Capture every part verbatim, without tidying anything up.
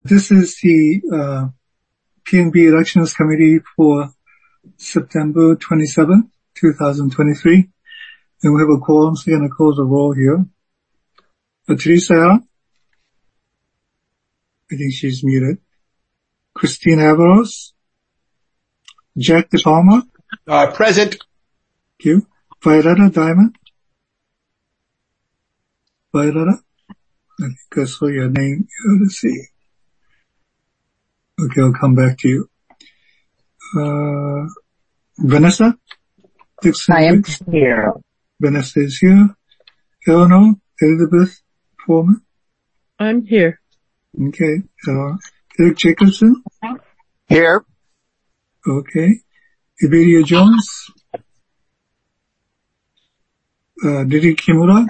This is the uh, P N B Elections Committee for September twenty-seventh, twenty twenty-three. And we have a quorum, so we're going to close the roll here. Uh, Teresa, I think she's muted. Christina Avalos. Jack DePalma. Uh, present. Thank you. Violetta Diamond. Violetta. I think I saw your name. Let's see. Okay, I'll come back to you. Uh, Vanessa Dixon. I am here. Vanessa is here. Eleanor Elizabeth Foreman. I'm here. Okay. Uh, Eric Jacobson. Here. Okay. Iberia Jones. Uh, Didi Kimura.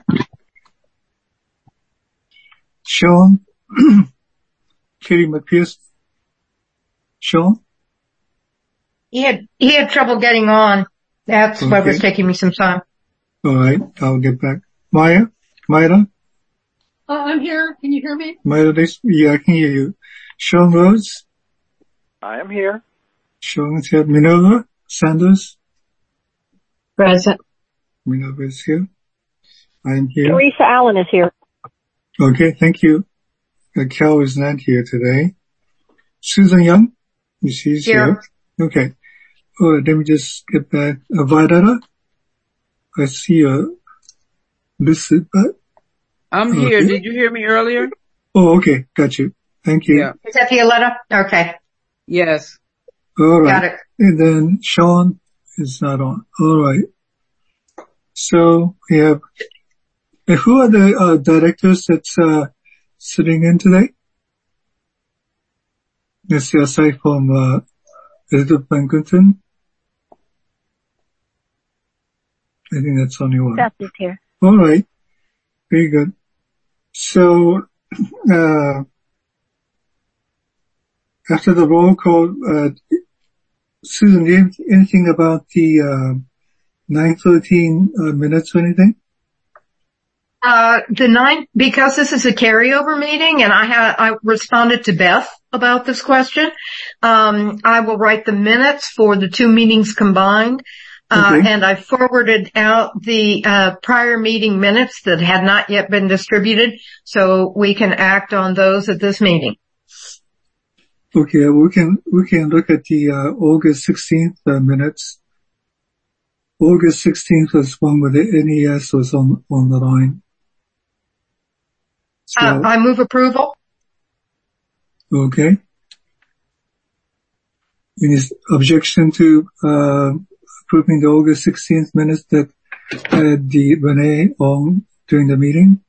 Sean. Katie McPherson. Sean? He had, he had trouble getting on. That's Okay. why it was taking me some time. All right. I'll get back. Maya? Myra? Uh, I'm here. Can you hear me? Myra, yeah, I can hear you. Sean Rhodes? I am here. Sean is here. Minerva Sanders? Present. Minerva is here. I am here. Teresa Allen is here. Okay, thank you. Uh, Cal is not here today. Susan Young? She's here. here. Okay. All right, let me just get back. Uh, Violetta? I see a listed, but. I'm okay. here. Did you hear me earlier? Oh, okay. Got you. Thank you. Yeah. Is that Violetta? Okay. Yes. All right. Got it. And then Sean is not on. All right. So we have, uh, who are the uh, directors that's uh, sitting in today? Let's see, aside from uh, Elizabeth Bankerton. I think that's only one. Beth is here. All right. Very good. So, uh, after the roll call, uh, Susan, do you have anything about the, uh, nine thirteen uh, minutes or anything? Uh, the nine, because this is a carryover meeting and I had, I responded to Beth about this question. Um, I will write the minutes for the two meetings combined. Uh, Okay. and I forwarded out the, uh, prior meeting minutes that had not yet been distributed so we can act on those at this meeting. Okay, we can, we can look at the, uh, August sixteenth uh, minutes. August sixteenth was one where the N E S was on, on the line. So, Uh, I move approval. okay. Any objection to, uh, approving the August sixteenth minutes that had the Renee on during the meeting?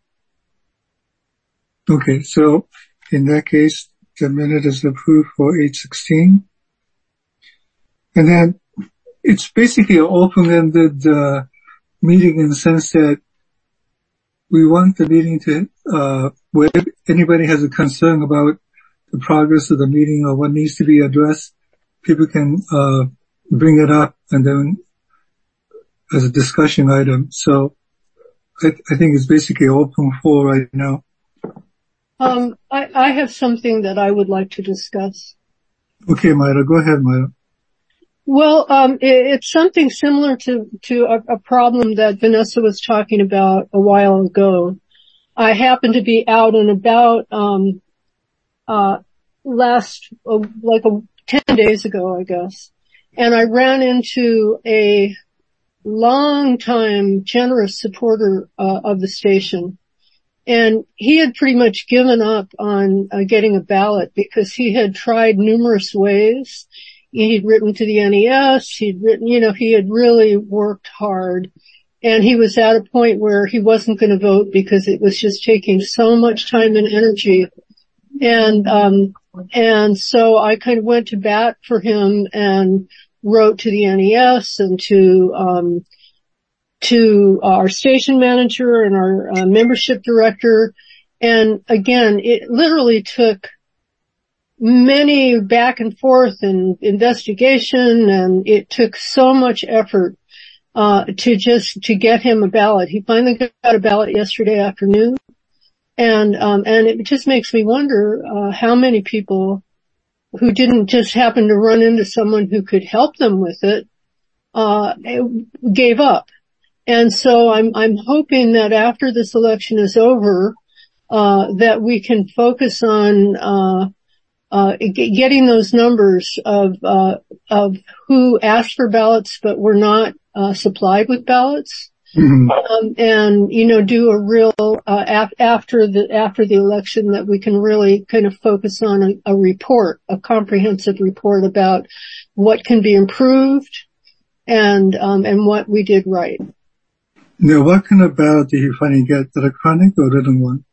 Okay, so in that case, the minute is approved for eight sixteen. And then it's basically an open-ended uh, meeting in the sense that we want the meeting to, uh, where anybody has a concern about the progress of the meeting or what needs to be addressed, people can uh bring it up and then as a discussion item. So I, I think it's basically open for right now. Um, I, I have something that I would like to discuss. Okay, Myra, go ahead, Myra. Well, um, it, it's something similar to, to a, a problem that Vanessa was talking about a while ago. I happened to be out and about, um, uh, last, uh, like a, ten days ago, I guess. And I ran into a long-time generous supporter, uh, of the station. And he had pretty much given up on uh, getting a ballot because he had tried numerous ways. He'd written to the N E S, he'd written, you know, he had really worked hard. And he was at a point where he wasn't going to vote because it was just taking so much time and energy. And, um, and so I kind of went to bat for him and wrote to the N E S and to, um, to our station manager and our uh, membership director. And again, it literally took many back and forth and investigation, and it took so much effort uh to just to get him a ballot. He finally got a ballot yesterday afternoon. And, um, and it just makes me wonder, uh, how many people who didn't just happen to run into someone who could help them with it, uh, gave up. And so I'm, I'm hoping that after this election is over, uh, that we can focus on, uh, uh, g- getting those numbers of, uh, of who asked for ballots but were not, uh, supplied with ballots. Mm-hmm. Um, and, you know, do a real, uh, af- after the, after the election that we can really kind of focus on a, a report, a comprehensive report about what can be improved and, um, and what we did right. Now, what kind of ballot did you finally get? Electronic or written one?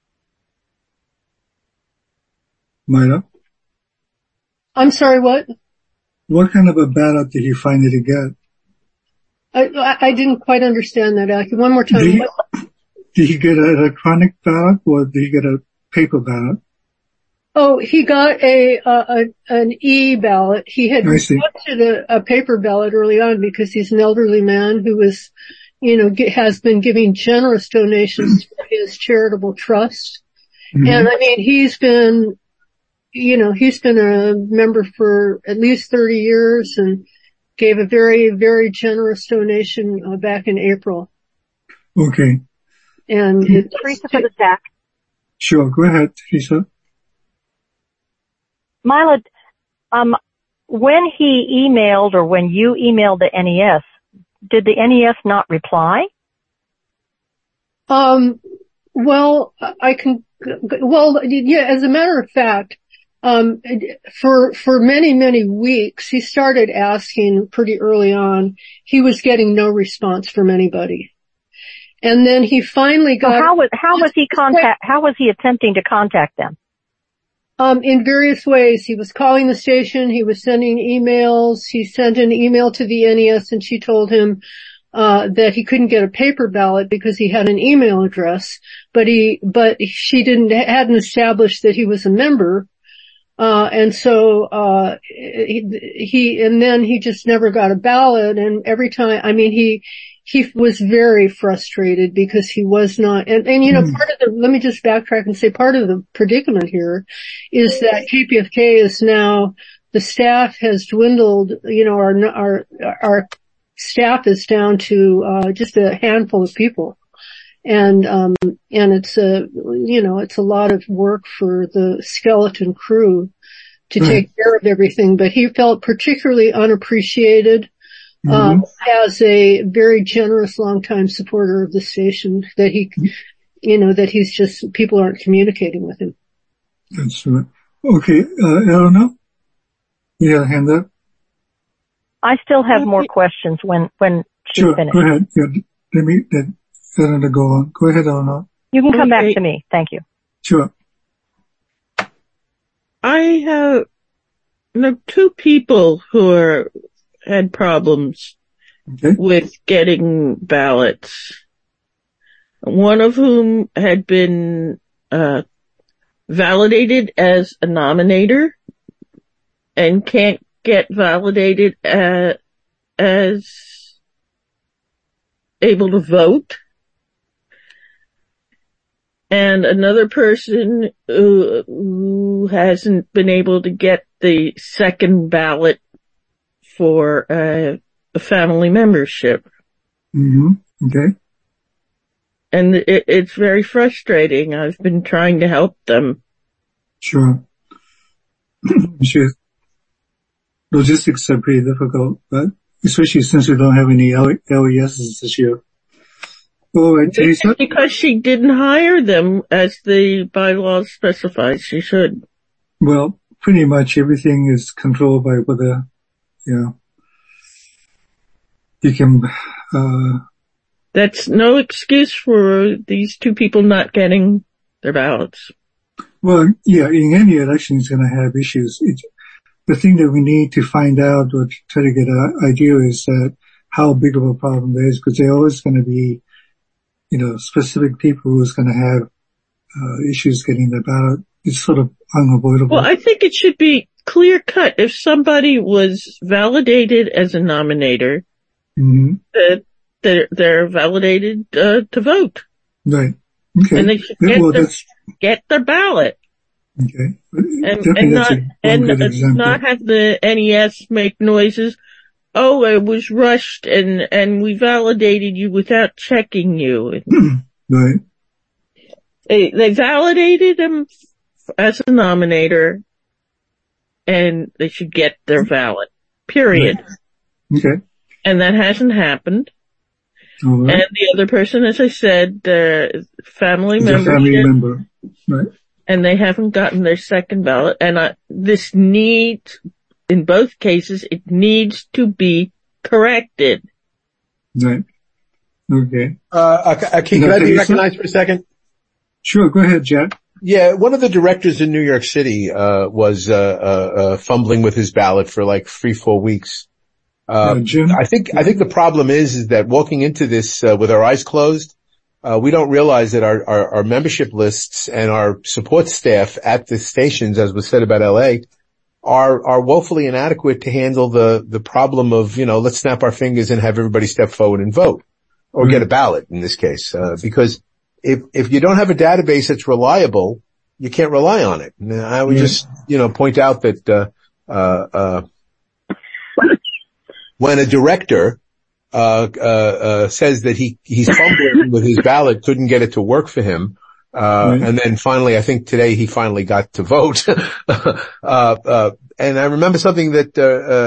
Myra? I'm sorry, what? What kind of a ballot did you finally get? I, I didn't quite understand that, Aki. One more time. Did you, did you get an electronic ballot or did you get a paper ballot? Oh, he got a, uh, a an e-ballot. He had requested a, a paper ballot early on because he's an elderly man who was, you know, get, has been giving generous donations to his charitable trust. Mm-hmm. And I mean, he's been, you know, he's been a member for at least thirty years and gave a very, very generous donation uh, back in April. Okay. And it's Teresa for the S A C. Sure, go ahead, Teresa. Mila, um, when he emailed or when you emailed the N E S, did the N E S not reply? Um, well, I can, well, yeah, as a matter of fact, Um, for, for many, many weeks, he started asking pretty early on. He was getting no response from anybody. And then he finally got. So how was, how was he contact, how was he attempting to contact them? Um, in various ways. He was calling the station. He was sending emails. He sent an email to the N E S and she told him, uh, that he couldn't get a paper ballot because he had an email address, but he, but she didn't, hadn't established that he was a member. Uh, and so, uh, he, he, and then he just never got a ballot. And every time, I mean, he, he was very frustrated because he was not, and, and you know, mm. part of the, let me just backtrack and say part of the predicament here is that K P F K is now, the staff has dwindled, you know, our, our, our staff is down to, uh, just a handful of people. And, um, and it's a, you know, it's a lot of work for the skeleton crew to right. take care of everything, but he felt particularly unappreciated, mm-hmm. um, as a very generous longtime supporter of the station that he, you know, that he's just, people aren't communicating with him. That's right. Okay, uh, Eleanor? You got a hand up? I still have more questions when, when she's sure, finished. Go ahead. Yeah, let me, let, Eleanor, go on. Go ahead, Eleanor. You can come okay. back to me. Thank you. Sure. I have you know, two people who are, had problems okay. with getting ballots. One of whom had been uh validated as a nominator and can't get validated as, as able to vote. And another person who, who hasn't been able to get the second ballot for uh, a family membership. Mm-hmm. Okay. And it, it's very frustrating. I've been trying to help them. Sure. Sure. Logistics are pretty difficult, but especially since we don't have any L E Ss this year. All right, Teresa? Because she didn't hire them as the bylaws specifies she should. Well, pretty much everything is controlled by whether, you know, you can, uh. That's no excuse for these two people not getting their ballots. Well, yeah, in any election is going to have issues. It's, the thing that we need to find out or try to get an idea is that how big of a problem there is, because there are always going to be, you know, specific people who's going to have uh, issues getting their ballot. It's sort of unavoidable. Well, I think it should be clear cut. If somebody was validated as a nominator, mm-hmm. that they're, they're validated uh, to vote. Right, Okay. And they should Yeah, get, well, their, that's, get their ballot. okay. And, Definitely and that's not, a, one and good uh, example. not have the N E S make noises. Oh, it was rushed and, and we validated you without checking you. Right. They, they validated him as a nominator and they should get their ballot. Period. Right. Okay. And that hasn't happened. All right. And the other person, as I said, uh, family It's a membership. family member. Right. And they haven't gotten their second ballot. And uh, this needs, in both cases, it needs to be corrected. Right. Okay. Uh, Keith, can I be recognized for a second? Sure, go ahead, Jack. Yeah, one of the directors in New York City, uh, was, uh, uh, uh, fumbling with his ballot for like three, four weeks. Uh, Uh, Jim? I think, I think the problem is, is that walking into this, uh, with our eyes closed, uh, we don't realize that our, our, our membership lists and our support staff at the stations, as was said about L A, are, are woefully inadequate to handle the, the problem of, you know, let's snap our fingers and have everybody step forward and vote. Or Mm-hmm. get a ballot in this case, uh, because if, if you don't have a database that's reliable, you can't rely on it. And I would Yeah. just, you know, point out that, uh, uh, uh, when a director, uh, uh, uh, says that he, he's fumbling with his ballot, couldn't get it to work for him, uh, Right. and then finally, I think today he finally got to vote. uh, uh, and I remember something that, uh,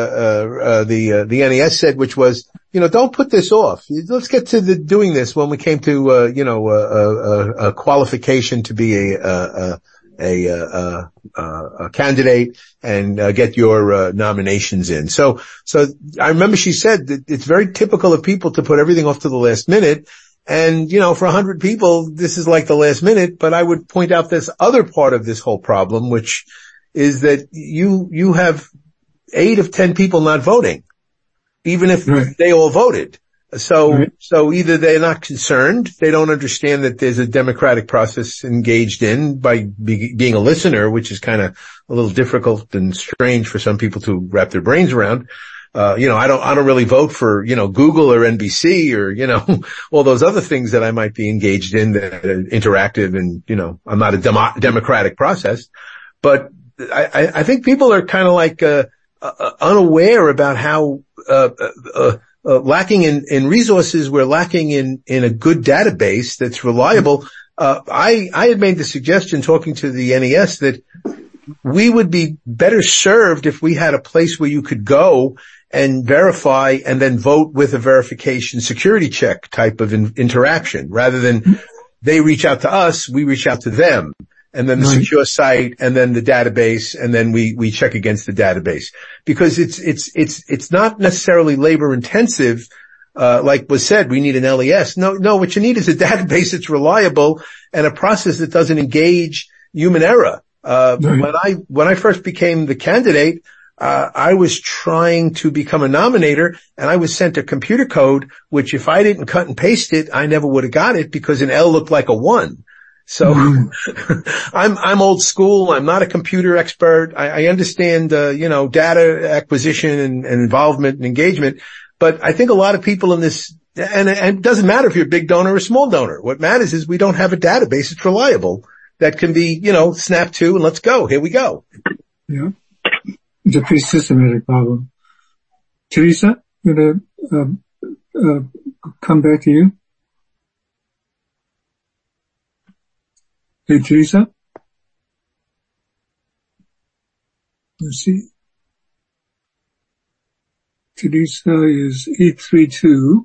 uh, uh, the, uh, the N E S said, which was, you know, don't put this off. Let's get to the doing this when we came to, uh, you know, a, a, a qualification to be a, a, a, a, a, a candidate and uh, get your uh, nominations in. So, so I remember she said that it's very typical of people to put everything off to the last minute. And, you know, for a hundred people, this is like the last minute, but I would point out this other part of this whole problem, which is that you, you have eight of ten people not voting, even if Right. they all voted. So, Right. so either they're not concerned, they don't understand that there's a democratic process engaged in by be, being a listener, which is kind of a little difficult and strange for some people to wrap their brains around. Uh, you know, I don't, I don't really vote for, you know, Google or N B C or, you know, all those other things that I might be engaged in that are interactive and, you know, I'm not a demo- democratic process. But I, I think people are kind of like, uh, uh, unaware about how, uh, uh, uh, lacking in, in resources, we're lacking in, in a good database that's reliable. Uh, I, I had made the suggestion talking to the N E S that we would be better served if we had a place where you could go and verify and then vote with a verification security check type of in, interaction rather than they reach out to us, we reach out to them. And then the Right. secure site and then the database and then we, we check against the database because it's, it's, it's, it's not necessarily labor intensive. Uh, like was said, we need an L E S. No, no, what you need is a database that's reliable and a process that doesn't engage human error. Uh, Right. when I, when I first became the candidate, uh, I was trying to become a nominator and I was sent a computer code, which if I didn't cut and paste it, I never would have got it because an L looked like a one. So Mm-hmm. I'm, I'm old school. I'm not a computer expert. I, I understand, uh, you know, data acquisition and, and involvement and engagement. But I think a lot of people in this, and, and it doesn't matter if you're a big donor or a small donor. What matters is we don't have a database that's reliable that can be, you know, snap to and let's go. Here we go. Yeah. It's a pretty systematic problem. Teresa, I'm going to um, uh, come back to you. Hey, Teresa. Let's see. Teresa is eight three two.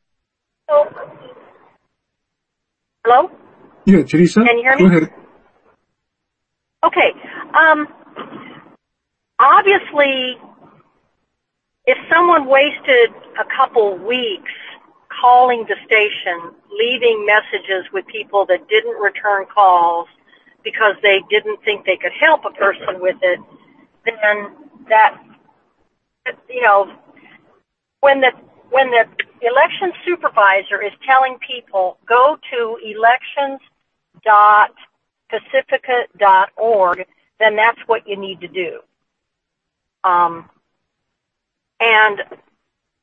Hello? Yeah, Teresa. Can you hear me? Go ahead. Okay. Um, obviously, if someone wasted a couple weeks calling the station, leaving messages with people that didn't return calls because they didn't think they could help a person with it, then that, you know, when the when the election supervisor is telling people go to elections dot pacifica dot org, then that's what you need to do. Um, and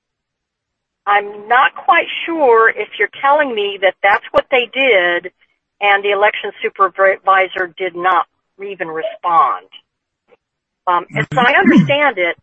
I'm not quite sure if you're telling me that that's what they did and the election supervisor did not even respond. Um, as I understand it,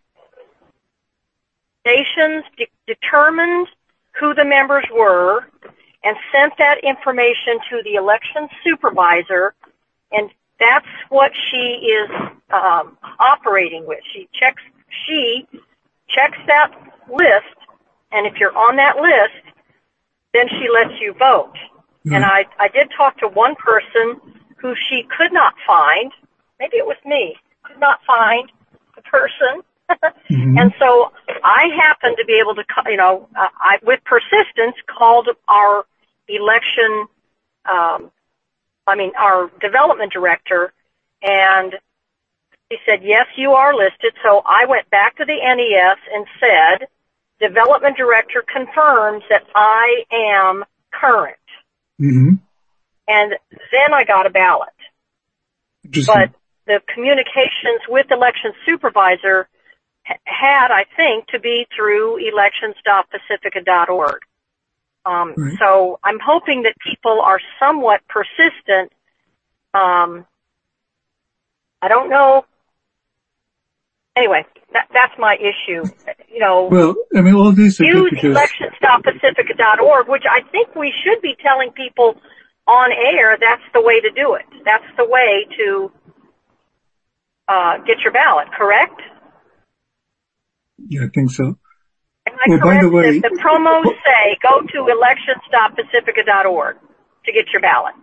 stations de- determined who the members were and sent that information to the election supervisor, and that's what she is um, operating with. She checks, she checks that list, and if you're on that list, then she lets you vote. Mm-hmm. And I, I did talk to one person who she could not find. Maybe it was me. Could not find the person. Mm-hmm. And so I happened to be able to, you know, uh, I, with persistence, called our election, um, I mean, our development director, and he said, yes, you are listed. So I went back to the N E S and said, development director confirms that I am current. Mm-hmm. And then I got a ballot. But the communications with election supervisor had, I think, to be through elections dot pacifica dot org. Um, right. So I'm hoping that people are somewhat persistent. Um, I don't know. Anyway, that, that's my issue. You know, well, I mean, all these are use because... elections dot pacifica dot org, which I think we should be telling people on air. That's the way to do it. That's the way to uh, get your ballot. Correct? Yeah, I think so. Am I well, correct? By the way, the, the promos well, say go to elections dot pacifica dot org to get your ballot.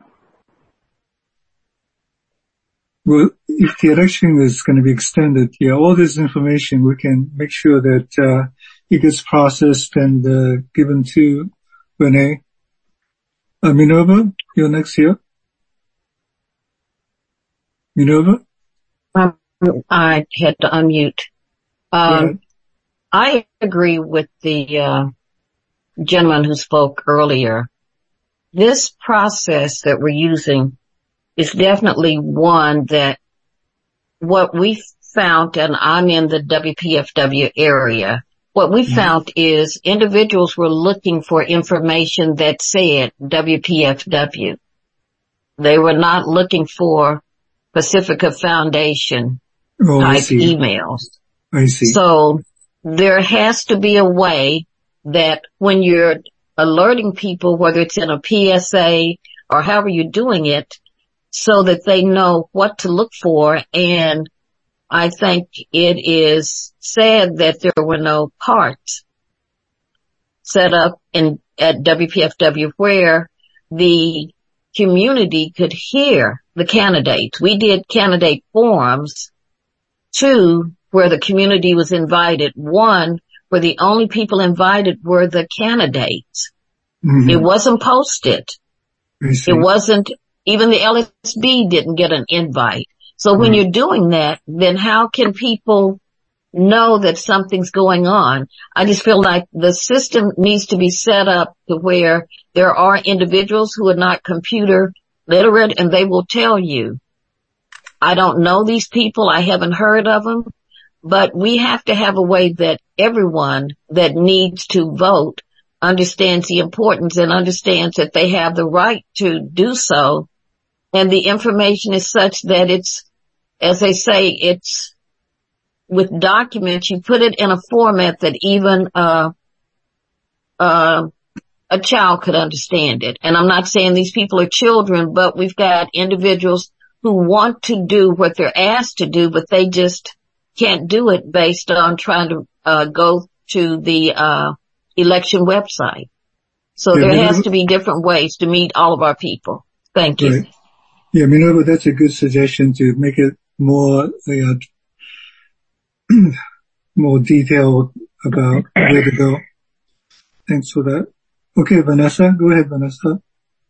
Well, if the election is going to be extended, yeah, all this information, we can make sure that uh, it gets processed and uh, given to Renee. Uh, Minerva, you're next here. Minerva? Um, I had to unmute. Um, I agree with the uh, gentleman who spoke earlier. This process that we're using is definitely one that what we found, and I'm in the W P F W area, what we mm-hmm. found is individuals were looking for information that said W P F W. They were not looking for Pacifica Foundation oh, type emails. I see. So there has to be a way that when you're alerting people, whether it's in a P S A or however you're doing it, so that they know what to look for. And I think it is sad that there were no parts set up in at W P F W where the community could hear the candidates. We did candidate forums, two, where the community was invited, one, where the only people invited were the candidates. Mm-hmm. It wasn't posted. It wasn't, even the L S B didn't get an invite. So when mm-hmm. you're doing that, then how can people know that something's going on? I just feel like the system needs to be set up to where there are individuals who are not computer literate, and they will tell you, I don't know these people, I haven't heard of them, but we have to have a way that everyone that needs to vote understands the importance and understands that they have the right to do so. And the information is such that it's, as they say, it's with documents, you put it in a format that even, uh, uh, a child could understand it. And I'm not saying these people are children, but we've got individuals who want to do what they're asked to do, but they just can't do it based on trying to, uh, go to the, uh, election website. So yeah, there Minerva, has to be different ways to meet all of our people. Thank you. Right. Yeah, Minerva, that's a good suggestion to make it more, uh, more detailed about where to go. Thanks for that. Okay, Vanessa, go ahead, Vanessa.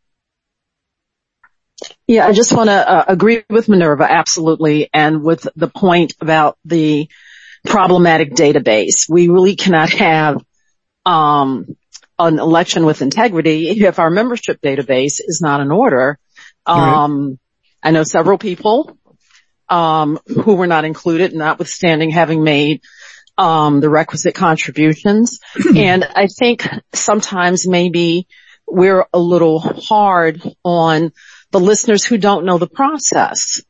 Yeah, I just want to uh, agree with Minerva, absolutely, and with the point about the problematic database. We really cannot have um an election with integrity if our membership database is not in order. Um right. I know several people um who were not included, notwithstanding having made um the requisite contributions. And I think sometimes maybe we're a little hard on the listeners who don't know the process.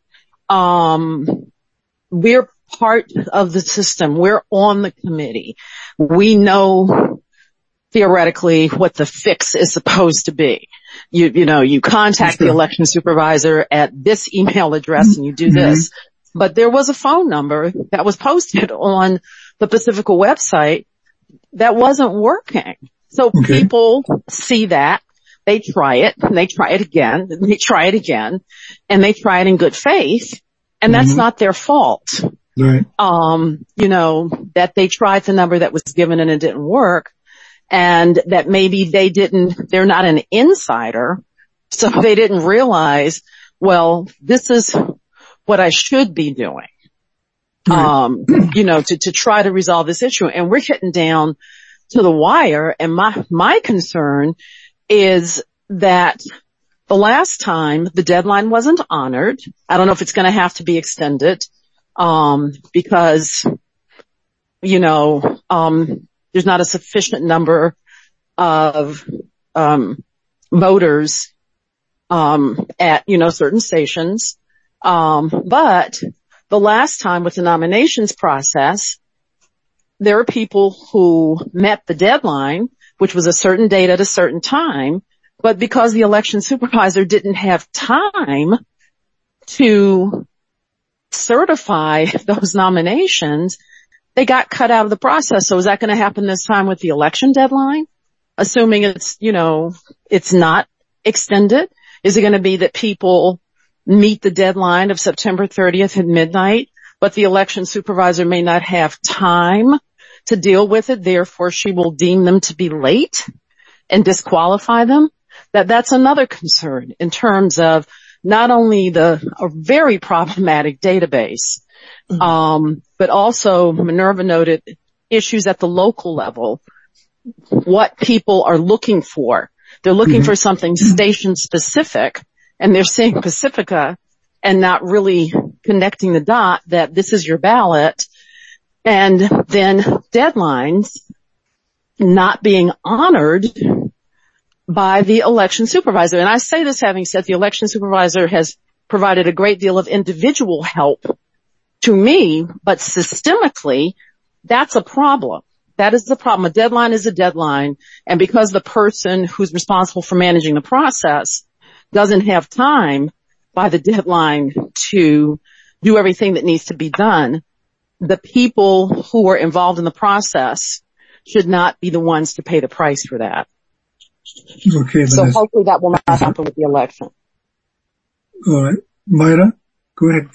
Um, we're part of the system. We're on the committee. We know theoretically what the fix is supposed to be. You, you know, you contact the election supervisor at this email address and you do this. Mm-hmm. But there was a phone number that was posted on the Pacifica website that wasn't working. So okay. people see that, they try it, and they try it again, and they try it again, and they try it in good faith, and that's mm-hmm. not their fault. Right. Um, you know, that they tried the number that was given and it didn't work, and that maybe they didn't, they're not an insider, so they didn't realize, well, this is what I should be doing. Right. Um, you know, to, to try to resolve this issue. And we're getting down to the wire. And my, my concern is that the last time the deadline wasn't honored. I don't know if it's going to have to be extended, um, because, you know, um, there's not a sufficient number of, um, voters, um, at, you know, certain stations. Um, but the last time with the nominations process, there are people who met the deadline, which was a certain date at a certain time, but because the election supervisor didn't have time to certify those nominations, they got cut out of the process. So is that going to happen this time with the election deadline? Assuming it's, you know, it's not extended, is it going to be that people meet the deadline of September thirtieth at midnight, but the election supervisor may not have time to deal with it, therefore she will deem them to be late and disqualify them? That that's another concern in terms of not only the a very problematic database, mm-hmm. um, but also Minerva noted issues at the local level, what people are looking for. They're looking mm-hmm. for something station specific, and they're saying Pacifica and not really connecting the dot that this is your ballot, and then deadlines not being honored by the election supervisor. And I say this having said the election supervisor has provided a great deal of individual help to me, but systemically, that's a problem. That is the problem. A deadline is a deadline, and because the person who's responsible for managing the process doesn't have time by the deadline to do everything that needs to be done, the people who are involved in the process should not be the ones to pay the price for that. Okay. So hopefully that will not happen with the election. All right. Myra, go ahead.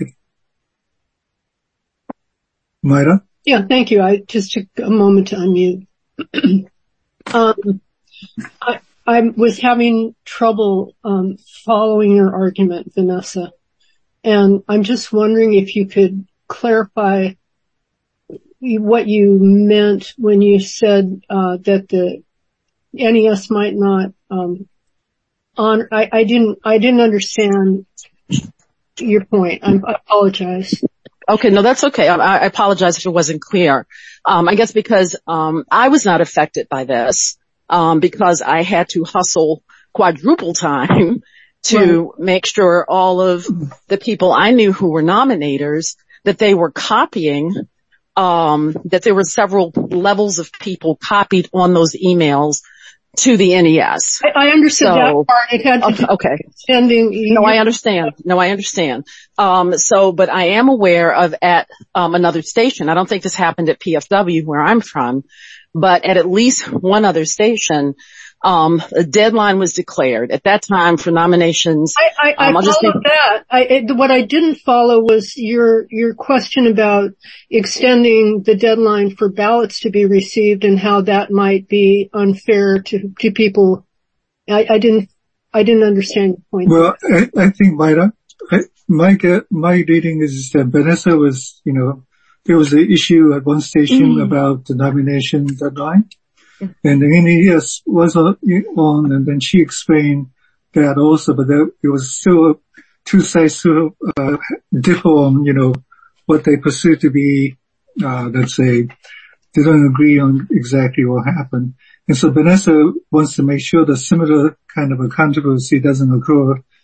Myra? Yeah, thank you. I just took a moment to unmute. um, I, I was having trouble um, following your argument, Vanessa, and I'm just wondering if you could clarify what you meant when you said uh, that the N E S might not um, honor. I, I didn't. I didn't understand your point. I, I apologize. Okay, no, that's okay. I, I apologize if it wasn't clear. Um, I guess because um, I was not affected by this. Um, because I had to hustle quadruple time to right. make sure all of the people I knew who were nominators, that they were copying, um, that there were several levels of people copied on those emails to the N E S. I, I understood so, that part. It had to okay, do okay. sending. No, I understand. No, I understand. Um, so, but I am aware of at um, another station. I don't think this happened at P F W where I'm from. But at at least one other station, um, a deadline was declared at that time for nominations. I, I, um, I followed be- that. I, it, what I didn't follow was your, your question about extending the deadline for ballots to be received and how that might be unfair to, to people. I, I didn't, I didn't understand your point. Well, I, I think Myra, I, my, my reading is that Vanessa was, you know, there was an issue at one station mm. about the nomination deadline, mm. and the N E S was on, and then she explained that also, but there, it was still two sides to uh, differ on, you know, what they pursue to be, uh, let's say, they don't agree on exactly what happened. And so Vanessa wants to make sure that similar kind of a controversy doesn't occur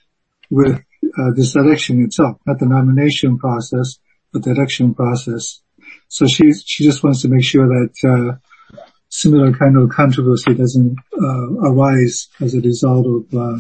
with uh, this election itself, not the nomination process, but the election process. So she she just wants to make sure that uh, similar kind of controversy doesn't uh, arise as a result of. Uh,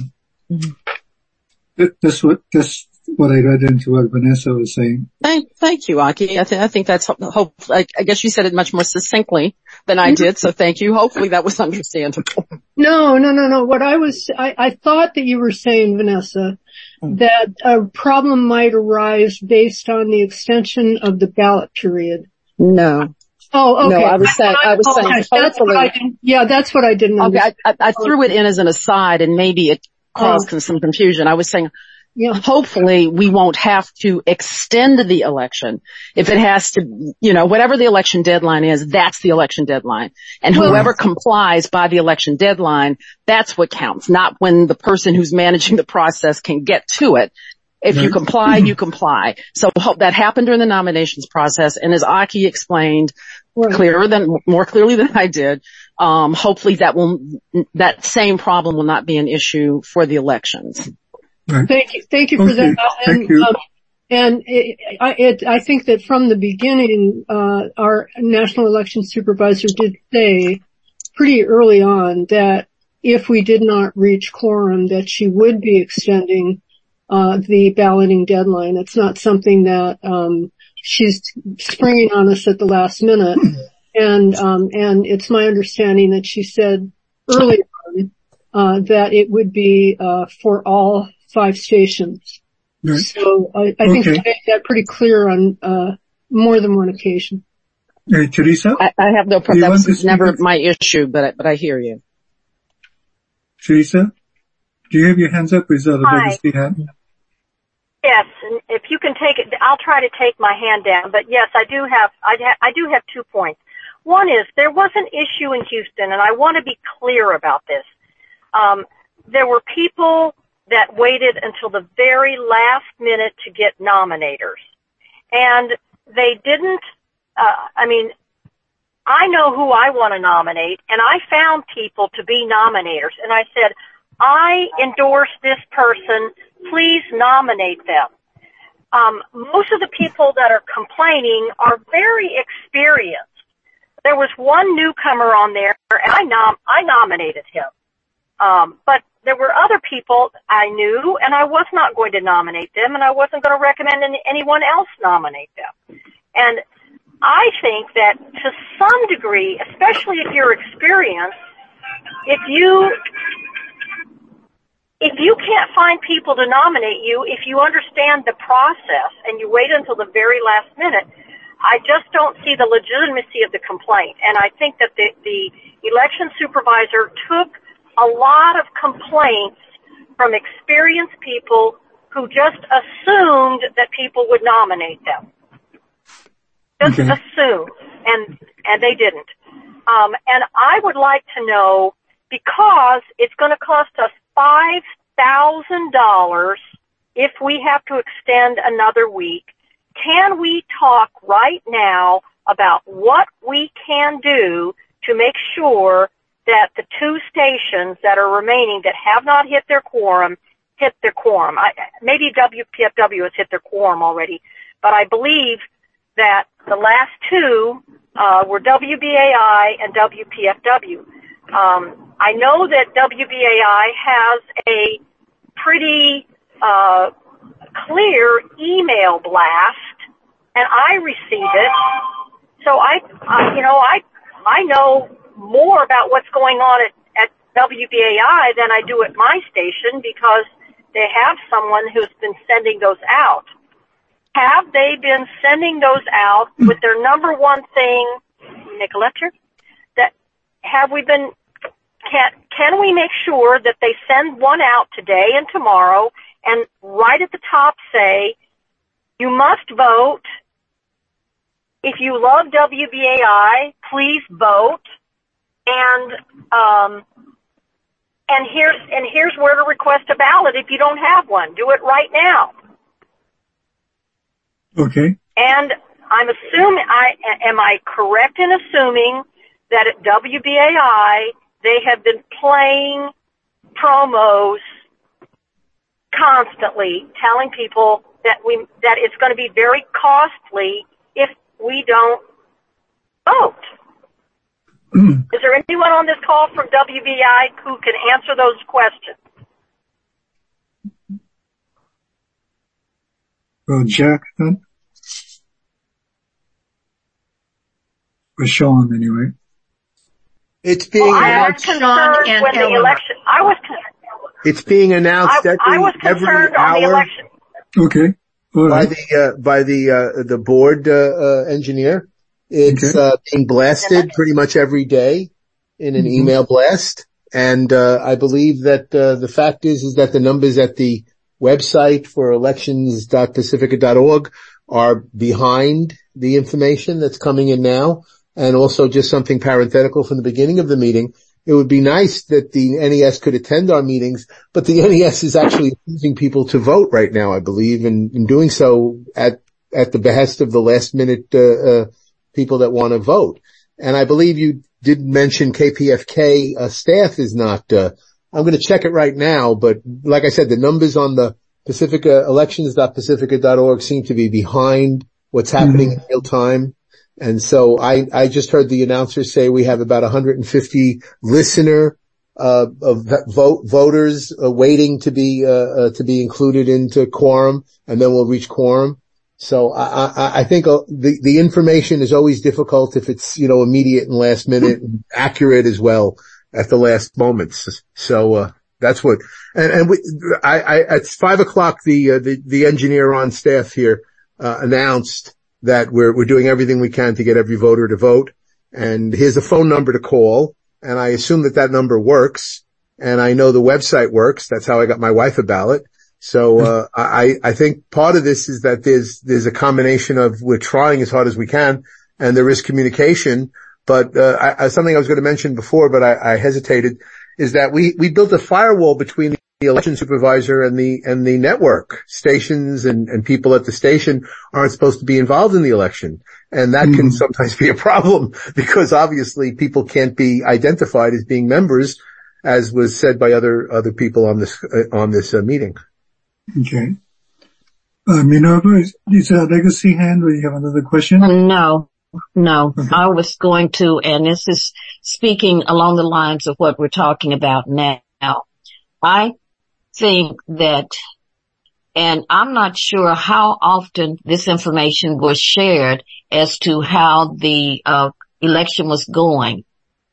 mm-hmm. That's what that's what I read into what Vanessa was saying. Thank, thank you, Aki. I, th- I think that's hope. I, I guess you said it much more succinctly than I did, so thank you. Hopefully that was understandable. No, no, no, no. What I was, I, I thought that you were saying, Vanessa, that a problem might arise based on the extension of the ballot period. No. Oh, okay. No, I was saying, I was oh, saying, okay. hopefully. That's yeah, that's what I didn't understand. Okay, I, I, I threw it in as an aside and maybe it caused oh. some confusion. I was saying, yeah. Hopefully we won't have to extend the election. If it has to, you know, whatever the election deadline is, that's the election deadline. And well, whoever complies by the election deadline, that's what counts, not when the person who's managing the process can get to it. If right. you comply, you comply. So that happened during the nominations process. And as Aki explained right. clearer than, more clearly than I did, um, hopefully that will, that same problem will not be an issue for the elections. Right. Thank you. Thank you for okay. that. Thank and, you. Um, and it, I, it, I think that from the beginning, uh, our national election supervisor did say pretty early on that if we did not reach quorum, that she would be extending, uh, the balloting deadline. It's not something that, um, she's springing on us at the last minute. And, um, and it's my understanding that she said early on, uh, that it would be, uh, for all five stations. Right. So I, I think okay. she made that pretty clear on uh more than one occasion. Hey, Teresa? I, I have no problem. That was never my issue, but I, but I hear you. Teresa, do you have your hands up? Or is that a legacy hand? Yes, and if you can take it, I'll try to take my hand down. But yes, I do have I, ha, I do have two points. One is there was an issue in Houston, and I want to be clear about this. Um, there were people that waited until the very last minute to get nominators. And they didn't, uh, I mean, I know who I want to nominate, and I found people to be nominators. And I said, I endorse this person, please nominate them. Um, most of the people that are complaining are very experienced. There was one newcomer on there, and I nom- I nominated him. Um, but there were other people I knew, and I was not going to nominate them, and I wasn't going to recommend any, anyone else nominate them. And I think that to some degree, especially if you're experienced, if you if you can't find people to nominate you, if you understand the process and you wait until the very last minute, I just don't see the legitimacy of the complaint. And I think that the, the election supervisor took a lot of complaints from experienced people who just assumed that people would nominate them. Just okay. assumed, and and they didn't. Um, and I would like to know, because it's going to cost us five thousand dollars if we have to extend another week. Can we talk right now about what we can do to make sure that the two stations that are remaining that have not hit their quorum hit their quorum? I, maybe W P F W has hit their quorum already, but I believe that the last two uh, were W B A I and W P F W. Um, I know that W B A I has a pretty uh, clear email blast, and I received it. So I, uh, you know, I I know more about what's going on at, at W B A I than I do at my station, because they have someone who's been sending those out. Have they been sending those out with their number one thing, make a lecture? That have we been? Can can we make sure that they send one out today and tomorrow, and right at the top say, you must vote. If you love W B A I, please vote. And um, and here's and here's where to request a ballot if you don't have one. Do it right now. Okay. And I'm assuming, I am I correct in assuming that at W B A I they have been playing promos constantly telling people that we that it's going to be very costly if we don't vote. Is there anyone on this call from W B I who can answer those questions? Well, Jack, then? Or Sean, anyway. It's being well, I was announced. concerned when the election. I was concerned. It's being announced I, every, I was every concerned hour on the election. Okay. All right. by the uh, by the uh, the board uh, uh, engineer. It's Okay. uh, being blasted pretty much every day in an Mhm. email blast, and uh, I believe that uh, the fact is is that the numbers at the website for elections dot pacifica dot org are behind the information that's coming in now. And also just something parenthetical from the beginning of the meeting. It would be nice that the N E S could attend our meetings, but the N E S is actually accusing people to vote right now, I believe, and in doing so at, at the behest of the last minute, uh, uh, people that want to vote. And I believe you did mention K P F K, uh, staff is not, uh, I'm going to check it right now, but like I said, the numbers on the Pacifica, elections dot pacifica dot org seem to be behind what's happening mm-hmm. in real time. And so I, I just heard the announcer say we have about one hundred fifty listener, uh, of vote, voters uh, waiting to be, uh, uh, to be included into quorum, and then we'll reach quorum. So I, I, I think uh, the, the information is always difficult if it's, you know, immediate and last minute and accurate as well at the last moments. So, uh, that's what, and, and we, I, I, at five o'clock, the, uh, the, the engineer on staff here, uh, announced that we're, we're doing everything we can to get every voter to vote. And here's a phone number to call. And I assume that that number works. And I know the website works. That's how I got my wife a ballot. So, uh, I, I think part of this is that there's, there's a combination of we're trying as hard as we can and there is communication. But, uh, I, I, something I was going to mention before, but I, I hesitated, is that we, we built a firewall between the election supervisor and the, and the network stations and, and people at the station aren't supposed to be involved in the election. And that mm-hmm. can sometimes be a problem because obviously people can't be identified as being members, as was said by other, other people on this, uh, on this uh, meeting. Okay. Uh, Minerva, is, is that a legacy hand or you have another question? No, no. Okay. I was going to, and this is speaking along the lines of what we're talking about now. I think that, and I'm not sure how often this information was shared as to how the uh, election was going.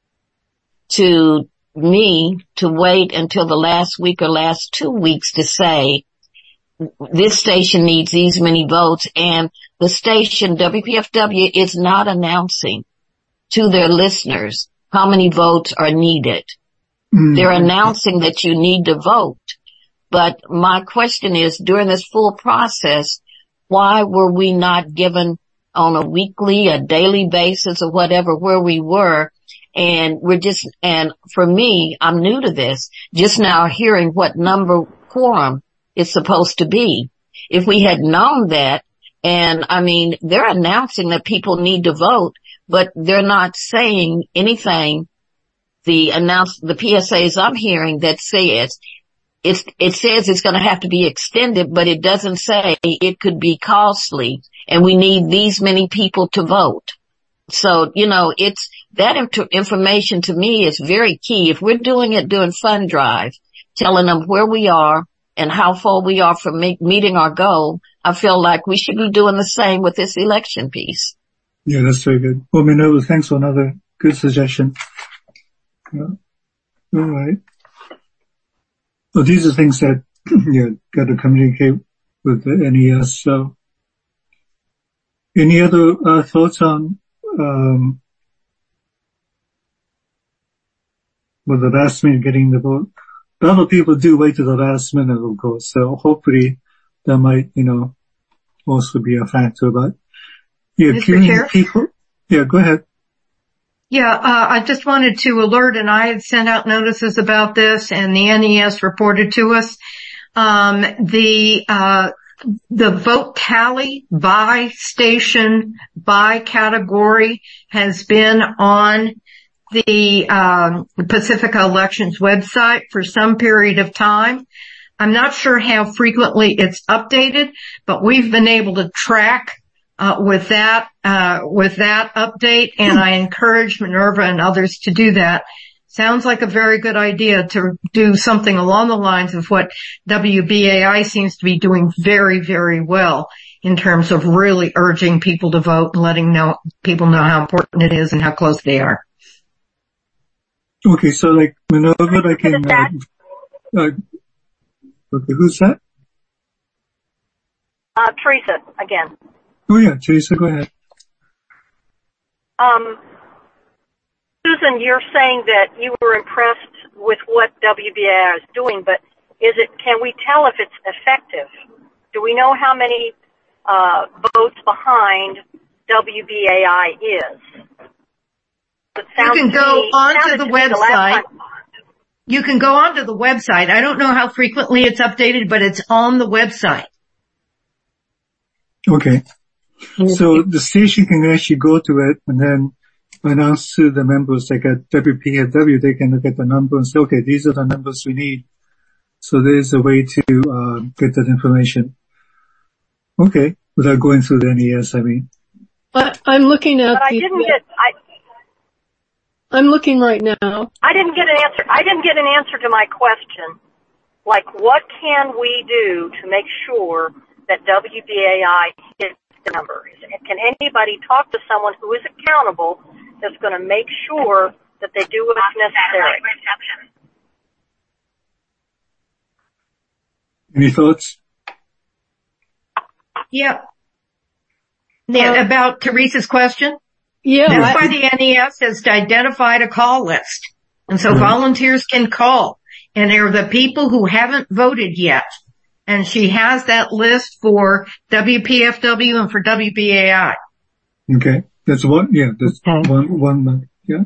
To me, to wait until the last week or last two weeks to say, this station needs these many votes, and the station, W P F W, is not announcing to their listeners how many votes are needed. Mm-hmm. They're announcing that you need to vote. But my question is, during this full process, why were we not given on a weekly, a daily basis or whatever where we were? And we're just, and for me, I'm new to this, just now hearing what number quorum is supposed to be. If we had known that, and I mean, they're announcing that people need to vote, but they're not saying anything. The announce, the P S As I'm hearing that says, It's, it says it's going to have to be extended, but it doesn't say it could be costly and we need these many people to vote. So, you know, it's, that inter- information to me is very key. If we're doing it, doing fund drive, telling them where we are and how far we are from me- meeting our goal, I feel like we should be doing the same with this election piece. Yeah, that's very good. Well, Minerva, thanks for another good suggestion. Yeah. All right. So these are things that you got to communicate with the N E S. So, any other uh, thoughts on um, with the last minute getting the vote? A lot of people do wait to the last minute, of course. So hopefully that might, you know, also be a factor. But yeah, Mister Chair? people. Yeah, go ahead. Yeah, uh, I just wanted to alert, and I had sent out notices about this, and the N E S reported to us. Um, the, uh, the vote tally by station, by category has been on the, um, Pacifica Elections website for some period of time. I'm not sure how frequently it's updated, but we've been able to track uh, with that, uh, with that update, and I encourage Minerva and others to do that. Sounds like a very good idea to do something along the lines of what W B A I seems to be doing very, very well in terms of really urging people to vote and letting know, people know how important it is and how close they are. Okay, so like Minerva, I can, uh, uh, okay, who's that? Uh, Teresa, again. Oh yeah, Teresa, go ahead. Um, Susan, you're saying that you were impressed with what W B A I is doing, but is it, can we tell if it's effective? Do we know how many, uh, votes behind W B A I is? It you can go me, onto the website. The you can go onto the website. I don't know how frequently it's updated, but it's on the website. Okay. So the station can actually go to it and then announce to the members, like at W P F W, they can look at the number and say, okay, these are the numbers we need. So there's a way to uh, get that information. Okay. Without going through the N E S, I mean. But I'm looking at but I the, didn't get, I, I'm looking right now. I didn't get an answer. I didn't get an answer to my question. Like, what can we do to make sure that W B A I hits the numbers? Can anybody talk to someone who is accountable that's going to make sure that they do what's necessary? Any thoughts? Yeah. Yeah, uh, about Teresa's question? Yeah. That's why the N E S has identified a call list. And so mm-hmm. volunteers can call. And they're the people who haven't voted yet. And she has that list for W P F W and for W B A I. Okay. That's one, yeah, that's okay. one, one, yeah.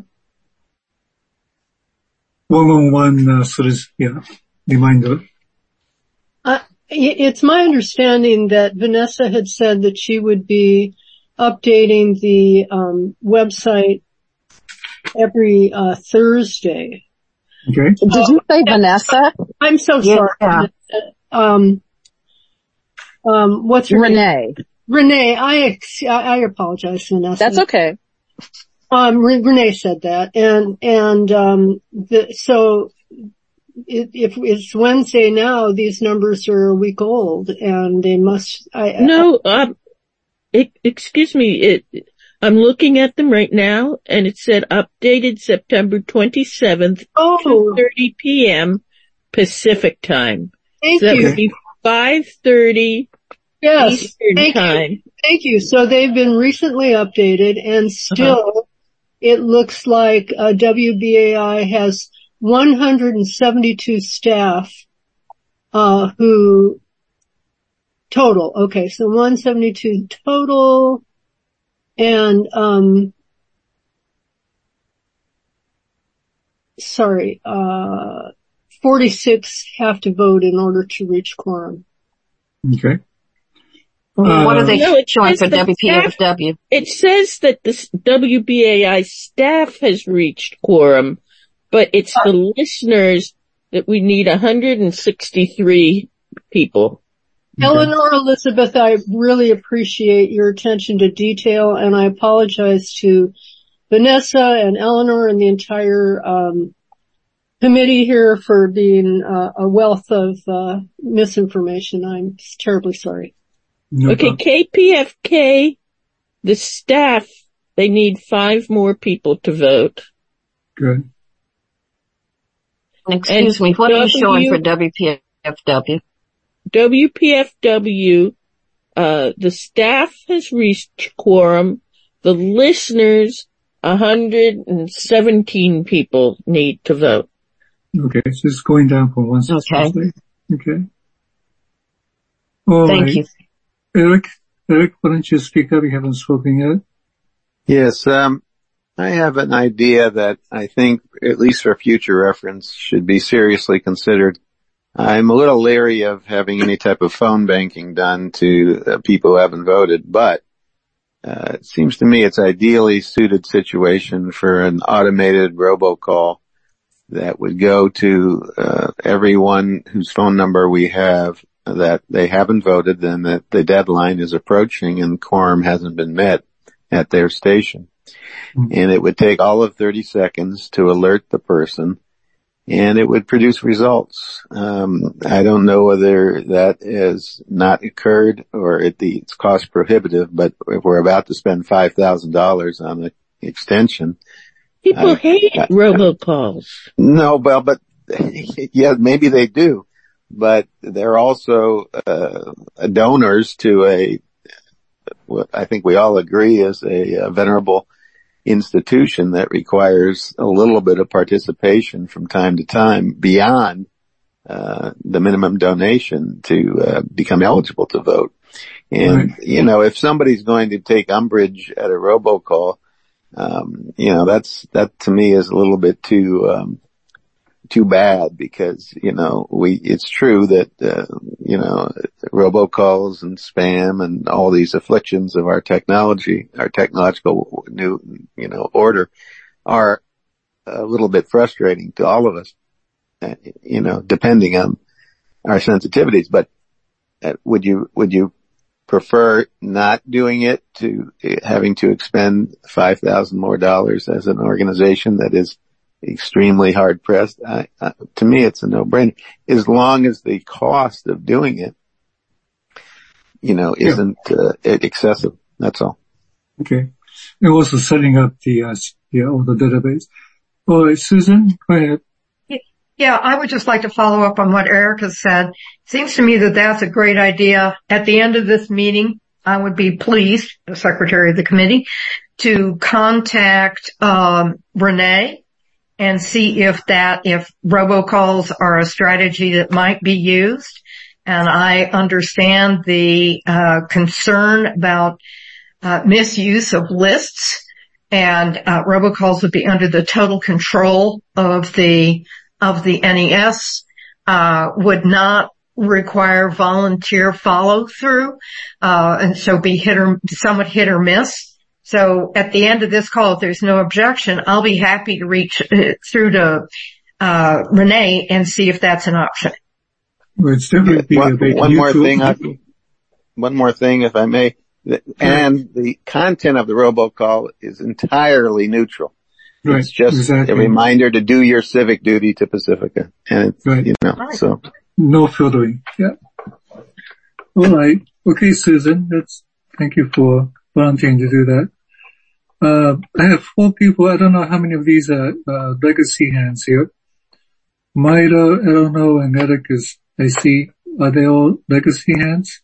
One on one, uh, sort of, yeah, reminder. Uh, it's my understanding that Vanessa had said that she would be updating the, um, website every, uh, Thursday. Okay. Did uh, you say Vanessa? I'm so sorry. Yeah. Um, um, what's her Renee. name? Renee, I, I apologize, Vanessa. That's okay. Um, Renee said that, and, and, um, the, so, it, if it's Wednesday now, these numbers are a week old, and they must, I, No, um, it, excuse me, it, I'm looking at them right now, and it said updated September twenty-seventh, oh. two thirty p.m. Pacific time. Thank so that you. would be five thirty yes, Eastern thank time. You. Thank you. So they've been recently updated, and still, uh-huh. it looks like uh, W B A I has one hundred seventy-two staff, uh, who, total, okay, so one hundred seventy-two total, and, um, sorry, uh, forty-six have to vote in order to reach quorum. Okay. Well, what are they no, showing for W P F W? Staff, it says that the W B A I staff has reached quorum, but it's the uh, listeners that we need one hundred sixty-three people. Okay. Eleanor Elizabeth, I really appreciate your attention to detail, and I apologize to Vanessa and Eleanor and the entire um committee here for being uh, a wealth of uh misinformation. I'm terribly sorry. No okay, problem. K P F K, the staff, they need five more people to vote. Good. Excuse and me, what w, are you showing for W P F W? W P F W, uh, the staff has reached quorum. The listeners, one hundred seventeen people need to vote. Okay, so it's going down from one sixty-three. Okay. Okay. All Thank right. you. Eric, Eric, why don't you speak up? You haven't spoken yet. Yes, um, I have an idea that I think, at least for future reference, should be seriously considered. I'm a little leery of having any type of phone banking done to uh, people who haven't voted, but uh, it seems to me it's ideally suited situation for an automated robocall that would go to uh, everyone whose phone number we have that they haven't voted, then that the deadline is approaching and quorum hasn't been met at their station. Mm-hmm. And it would take all of thirty seconds to alert the person, and it would produce results. Um, I don't know whether that has not occurred or it, the, it's cost prohibitive, but if we're about to spend five thousand dollars on the extension. People uh, hate uh, robocalls. No, well, but yeah, maybe they do, but they're also uh, donors to a, what I think we all agree is a, a venerable institution that requires a little bit of participation from time to time beyond uh the minimum donation to uh, become eligible to vote. And, right. you know, if somebody's going to take umbrage at a robocall, um, you know, that's, that to me is a little bit too, um, too bad because, you know, we, it's true that, uh, you know, robocalls and spam and all these afflictions of our technology, our technological new, you know, order are a little bit frustrating to all of us, uh, you know, depending on our sensitivities. But uh, would you, would you prefer not doing it to uh, having to expend five thousand more dollars as an organization that is extremely hard pressed? I, uh, to me, it's a no-brainer as long as the cost of doing it, you know, isn't uh, excessive. That's all. Okay. And also setting up the, uh, yeah, all the database. All right, Susan, go ahead. Yeah, I would just like to follow up on what Erica said. Seems to me that that's a great idea. At the end of this meeting, I would be pleased, the secretary of the committee, to contact um Renee and see if that, if robocalls are a strategy that might be used. And I understand the uh concern about uh misuse of lists, and uh robocalls would be under the total control of the of the N E S, uh would not require volunteer follow through, uh and so be hit or somewhat hit or miss. So at the end of this call, if there's no objection, I'll be happy to reach uh, through to uh Renee and see if that's an option. Well, it's definitely one, one more thing, I, one more thing, if I may, and the content of the robocall is entirely neutral. Right, it's just exactly. a reminder to do your civic duty to Pacifica, and it's, right. you know, so no filtering. Yeah. All right. Okay, Susan. That's thank you for volunteering to do that. Uh, I have four people. I don't know how many of these are uh, legacy hands here. Maida, Eleanor, and Eric is. I see. Are they all legacy hands?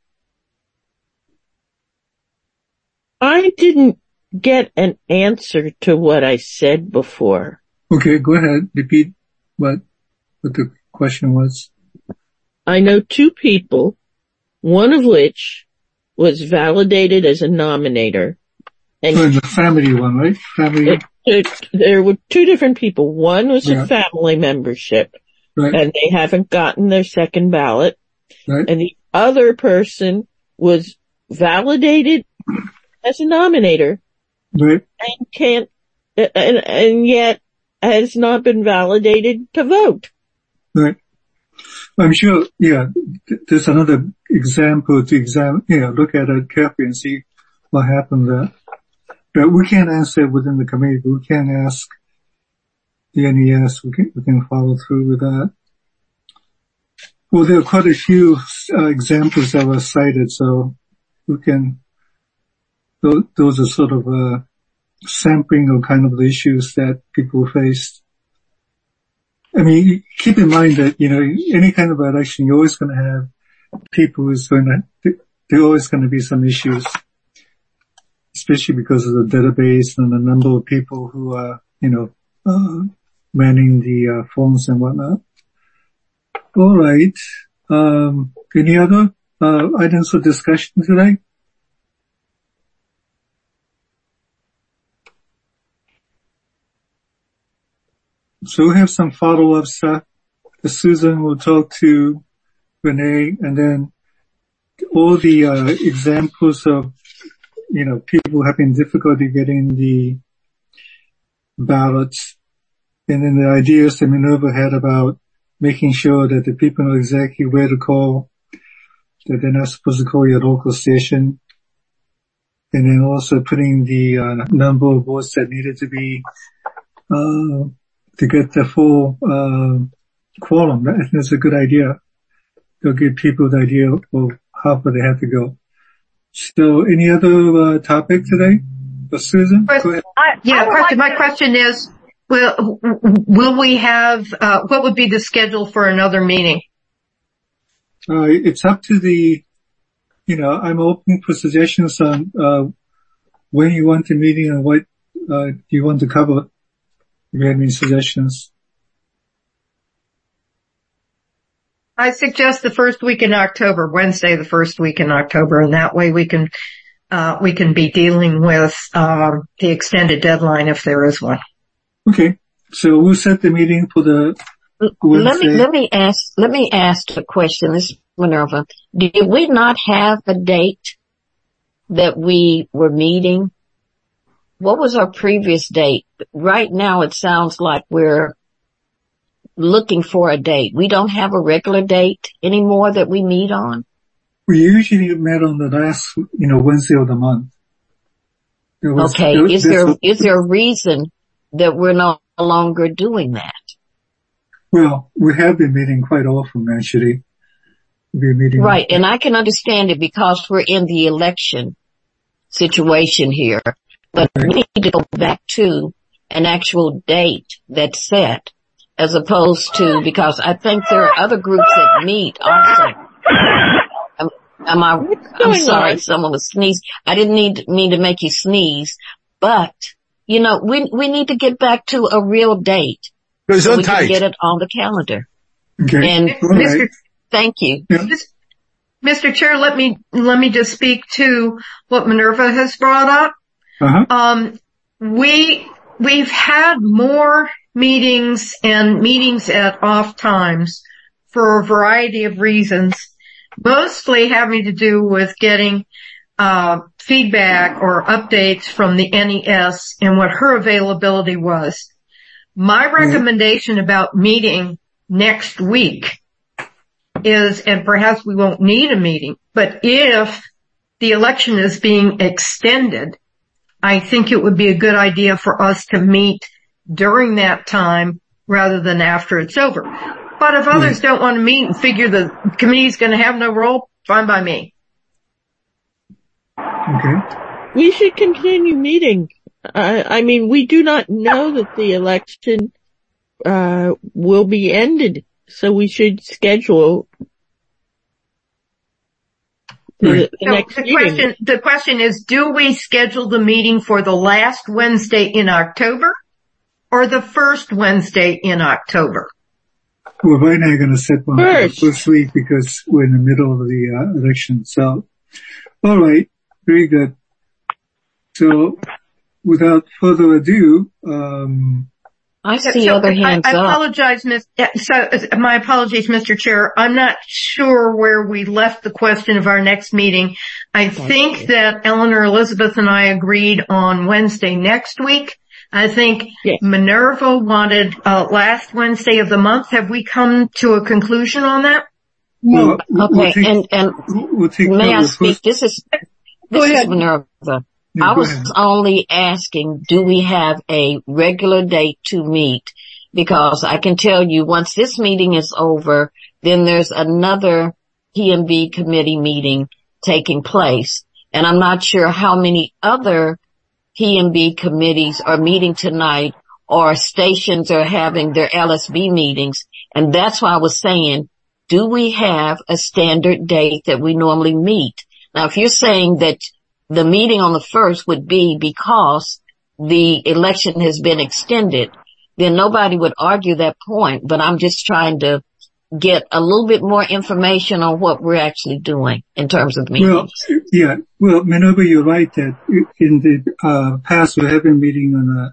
I didn't get an answer to what I said before. Okay, go ahead. Repeat what what the question was. I know two people, one of which was validated as a nominator. And oh, the family one, right? Family. It, it, there were two different people. One was yeah. a family membership, right. and they haven't gotten their second ballot. Right. And the other person was validated as a nominator. Right. And can't, and, and yet has not been validated to vote. Right. I'm sure, yeah, there's another example to examine, yeah, look at it carefully and see what happened there. But we can't answer within the committee, but we can ask the N E S, we can, we can follow through with that. Well, there are quite a few uh, examples that were cited, so we can, those are sort of a sampling of kind of the issues that people faced. I mean, keep in mind that, you know, any kind of election, you're always going to have people who's going to, there are always going to be some issues, especially because of the database and the number of people who are, you know, uh, manning the uh, phones and whatnot. All right. Um, any other uh, items for discussion today? So we have some follow-ups. Uh, Susan will talk to Renee, and then all the uh, examples of, you know, people having difficulty getting the ballots And then the ideas that Minerva had about making sure that the people know exactly where to call, that they're not supposed to call your local station. And then also putting the uh, number of votes that needed to be, uh, to get the full, uh, quorum. I think that's a good idea. They'll give people the idea of how far they have to go. So any other, uh, topic today? Uh, Susan? Go ahead. I, yeah, I question, like my question is, will, will we have, uh, what would be the schedule for another meeting? Uh, it's up to the, you know, I'm open for suggestions on, uh, when you want the meeting and what, uh, you want to cover. If you have any suggestions. I suggest the first week in October, Wednesday, the first week in October, and that way we can, uh, we can be dealing with, um, the extended deadline if there is one. Okay. So we'll set the meeting for the Wednesday. Let me, let me ask, let me ask a question. This is Minerva. Did we not have a date that we were meeting? What was our previous date? Right now it sounds like we're looking for a date. We don't have a regular date anymore that we meet on? We usually met on the last, you know, Wednesday of the month. Was, okay. there, is there, a, is there a reason that we're no longer doing that? Well, we have been meeting quite often, actually. We've been meeting. Right. And I can understand it because we're in the election situation here. But we need to go back to an actual date that's set, as opposed to, because I think there are other groups that meet also. Am, am I, I'm sorry, someone was sneezing. I didn't need, mean to make you sneeze, but, you know, we, we need to get back to a real date. So we can get it on the calendar. Okay. And, right. Thank you. Yeah. Mister Chair, let me, let me just speak to what Minerva has brought up. Uh-huh. Um, we, we've had more meetings and meetings at off times for a variety of reasons, mostly having to do with getting, uh, feedback or updates from the N E S and what her availability was. My recommendation mm-hmm. about meeting next week is, and perhaps we won't need a meeting, but if the election is being extended, I think it would be a good idea for us to meet during that time rather than after it's over. But if others yeah. don't want to meet and figure the committee's going to have no role, fine by me. Okay. We should continue meeting. I, I mean, we do not know that the election uh will be ended, so we should schedule The, the, so next the meeting. question, the question is, do we schedule the meeting for the last Wednesday in October or the first Wednesday in October? We're right now going to set one for the first week because we're in the middle of the uh, election. So, all right, very good. So, without further ado, um, I see so other hands I, I up. apologize, Miss. So, my apologies, Mister Chair. I'm not sure where we left the question of our next meeting. I Thank think you. that Eleanor Elizabeth and I agreed on Wednesday next week. I think yes. Minerva wanted uh, last Wednesday of the month. Have we come to a conclusion on that? No. Well, okay, we'll take, and and we'll take may I speak? First. This is this is Minerva. Yeah, I was ahead. only asking, do we have a regular date to meet? Because I can tell you once this meeting is over, then there's another P M B committee meeting taking place. And I'm not sure how many other P M B committees are meeting tonight or stations are having their L S B meetings. And that's why I was saying, do we have a standard date that we normally meet? Now, if you're saying that the meeting on the first would be because the election has been extended, then nobody would argue that point, but I'm just trying to get a little bit more information on what we're actually doing in terms of meetings. Well, yeah, well, Minerva, you're right that in the uh, past we have been meeting on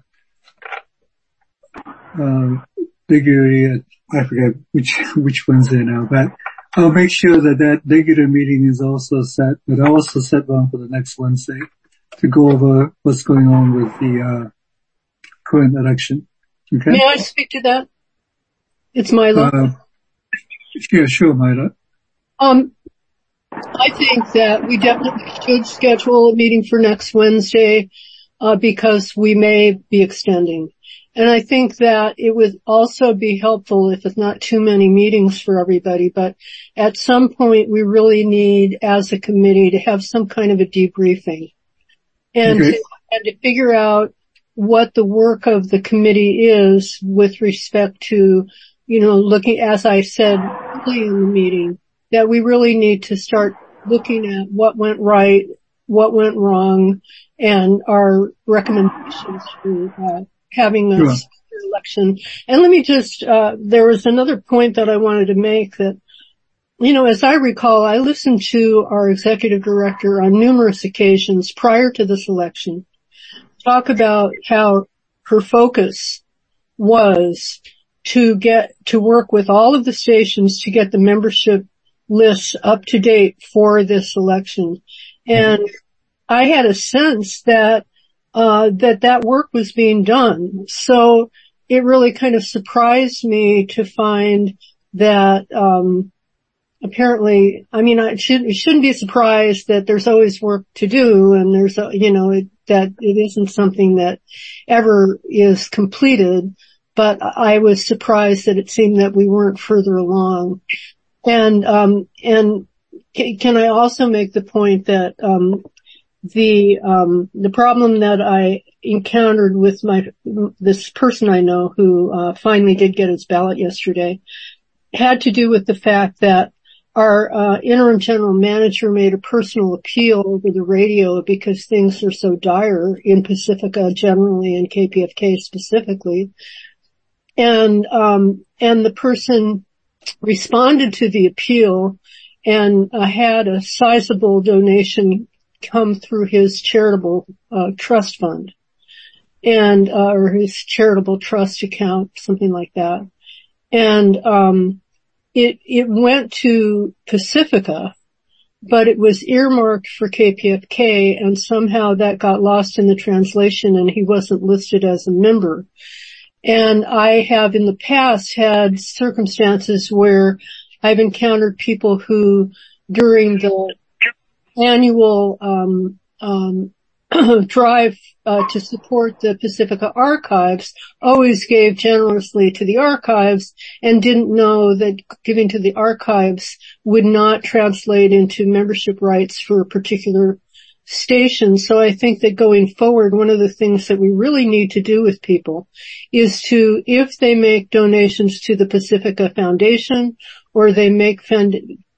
a uh, regularly, I forget which, which Wednesday now, but I'll make sure that that regular meeting is also set, but I'll also set one for the next Wednesday to go over what's going on with the uh current election. Okay. May I speak to that? It's Mila. Uh, yeah, sure, Mila. Um, I think that we definitely should schedule a meeting for next Wednesday, uh, because we may be extending. And I think that it would also be helpful if it's not too many meetings for everybody, but at some point we really need, as a committee, to have some kind of a debriefing and, okay. to, and to figure out what the work of the committee is with respect to, you know, looking, as I said early in the meeting, that we really need to start looking at what went right, what went wrong, and our recommendations for uh, having a sure. election. And let me just, uh, there was another point that I wanted to make that, you know, as I recall, I listened to our executive director on numerous occasions prior to this election talk about how her focus was to get, to work with all of the stations to get the membership lists up to date for this election. And I had a sense that Uh, that that work was being done. So it really kind of surprised me to find that, um, apparently, I mean, I should, it shouldn't be surprised that there's always work to do and there's, a, you know, it, that it isn't something that ever is completed, but I was surprised that it seemed that we weren't further along. And, um, and can I also make the point that, um, The, um, the problem that I encountered with my, this person I know who, uh, finally did get his ballot yesterday had to do with the fact that our, uh, interim general manager made a personal appeal over the radio because things are so dire in Pacifica generally and K P F K specifically. And, um, and the person responded to the appeal and uh, had a sizable donation come through his charitable uh, trust fund and uh, or his charitable trust account, something like that. And um it it went to Pacifica, but it was earmarked for K P F K, and somehow that got lost in the translation and he wasn't listed as a member. And I have in the past had circumstances where I've encountered people who during the annual um um drive uh, to support the Pacifica Archives always gave generously to the archives and didn't know that giving to the archives would not translate into membership rights for a particular station. So I think that going forward, one of the things that we really need to do with people is to, if they make donations to the Pacifica Foundation or they make fund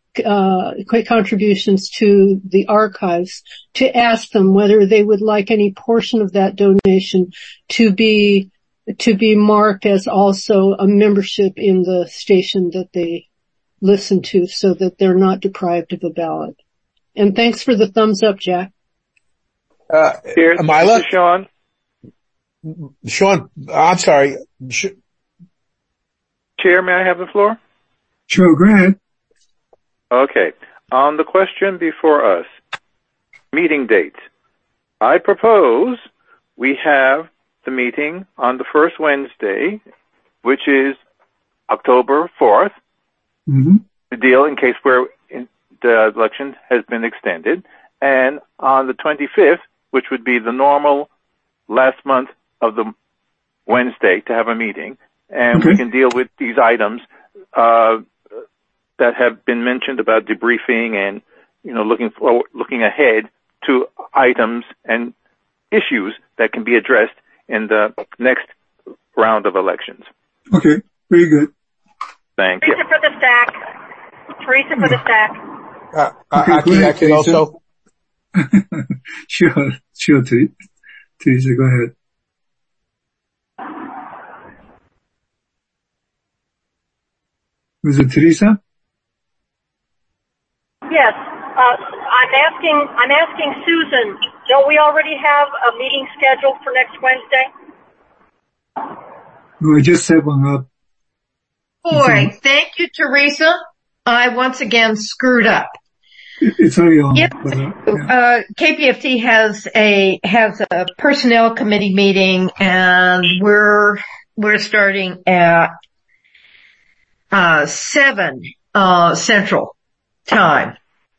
uh contributions to the archives, to ask them whether they would like any portion of that donation to be to be marked as also a membership in the station that they listen to, so that they're not deprived of a ballot. And thanks for the thumbs up, Jack. Uh, Here's Amila? Sean. Sean, I'm sorry. Sh- Chair, may I have the floor? Sure, go ahead. Okay. On the question before us, meeting dates. I propose we have the meeting on the first Wednesday, which is October fourth, Mm-hmm. the deal in case where in the election has been extended, and on the twenty-fifth, which would be the normal last month of the Wednesday, to have a meeting, and Okay. we can deal with these items uh that have been mentioned about debriefing and, you know, looking forward, looking ahead to items and issues that can be addressed in the next round of elections. Okay, very good. Thank you. Teresa for the stack. Teresa for the stack. Uh, Okay, I, go can, ahead, I can Teresa. also, Sure, sure, Ter- Teresa, go ahead. Was it Teresa? Yes, uh, I'm asking, I'm asking Susan, don't we already have a meeting scheduled for next Wednesday? No, I just set one up. Boy, thank you, Teresa. I once again screwed up. It- It's already on. Yep. But, uh, yeah. Uh, K P F T has a, has a personnel committee meeting, and we're, we're starting at, uh, seven, uh, Central Time.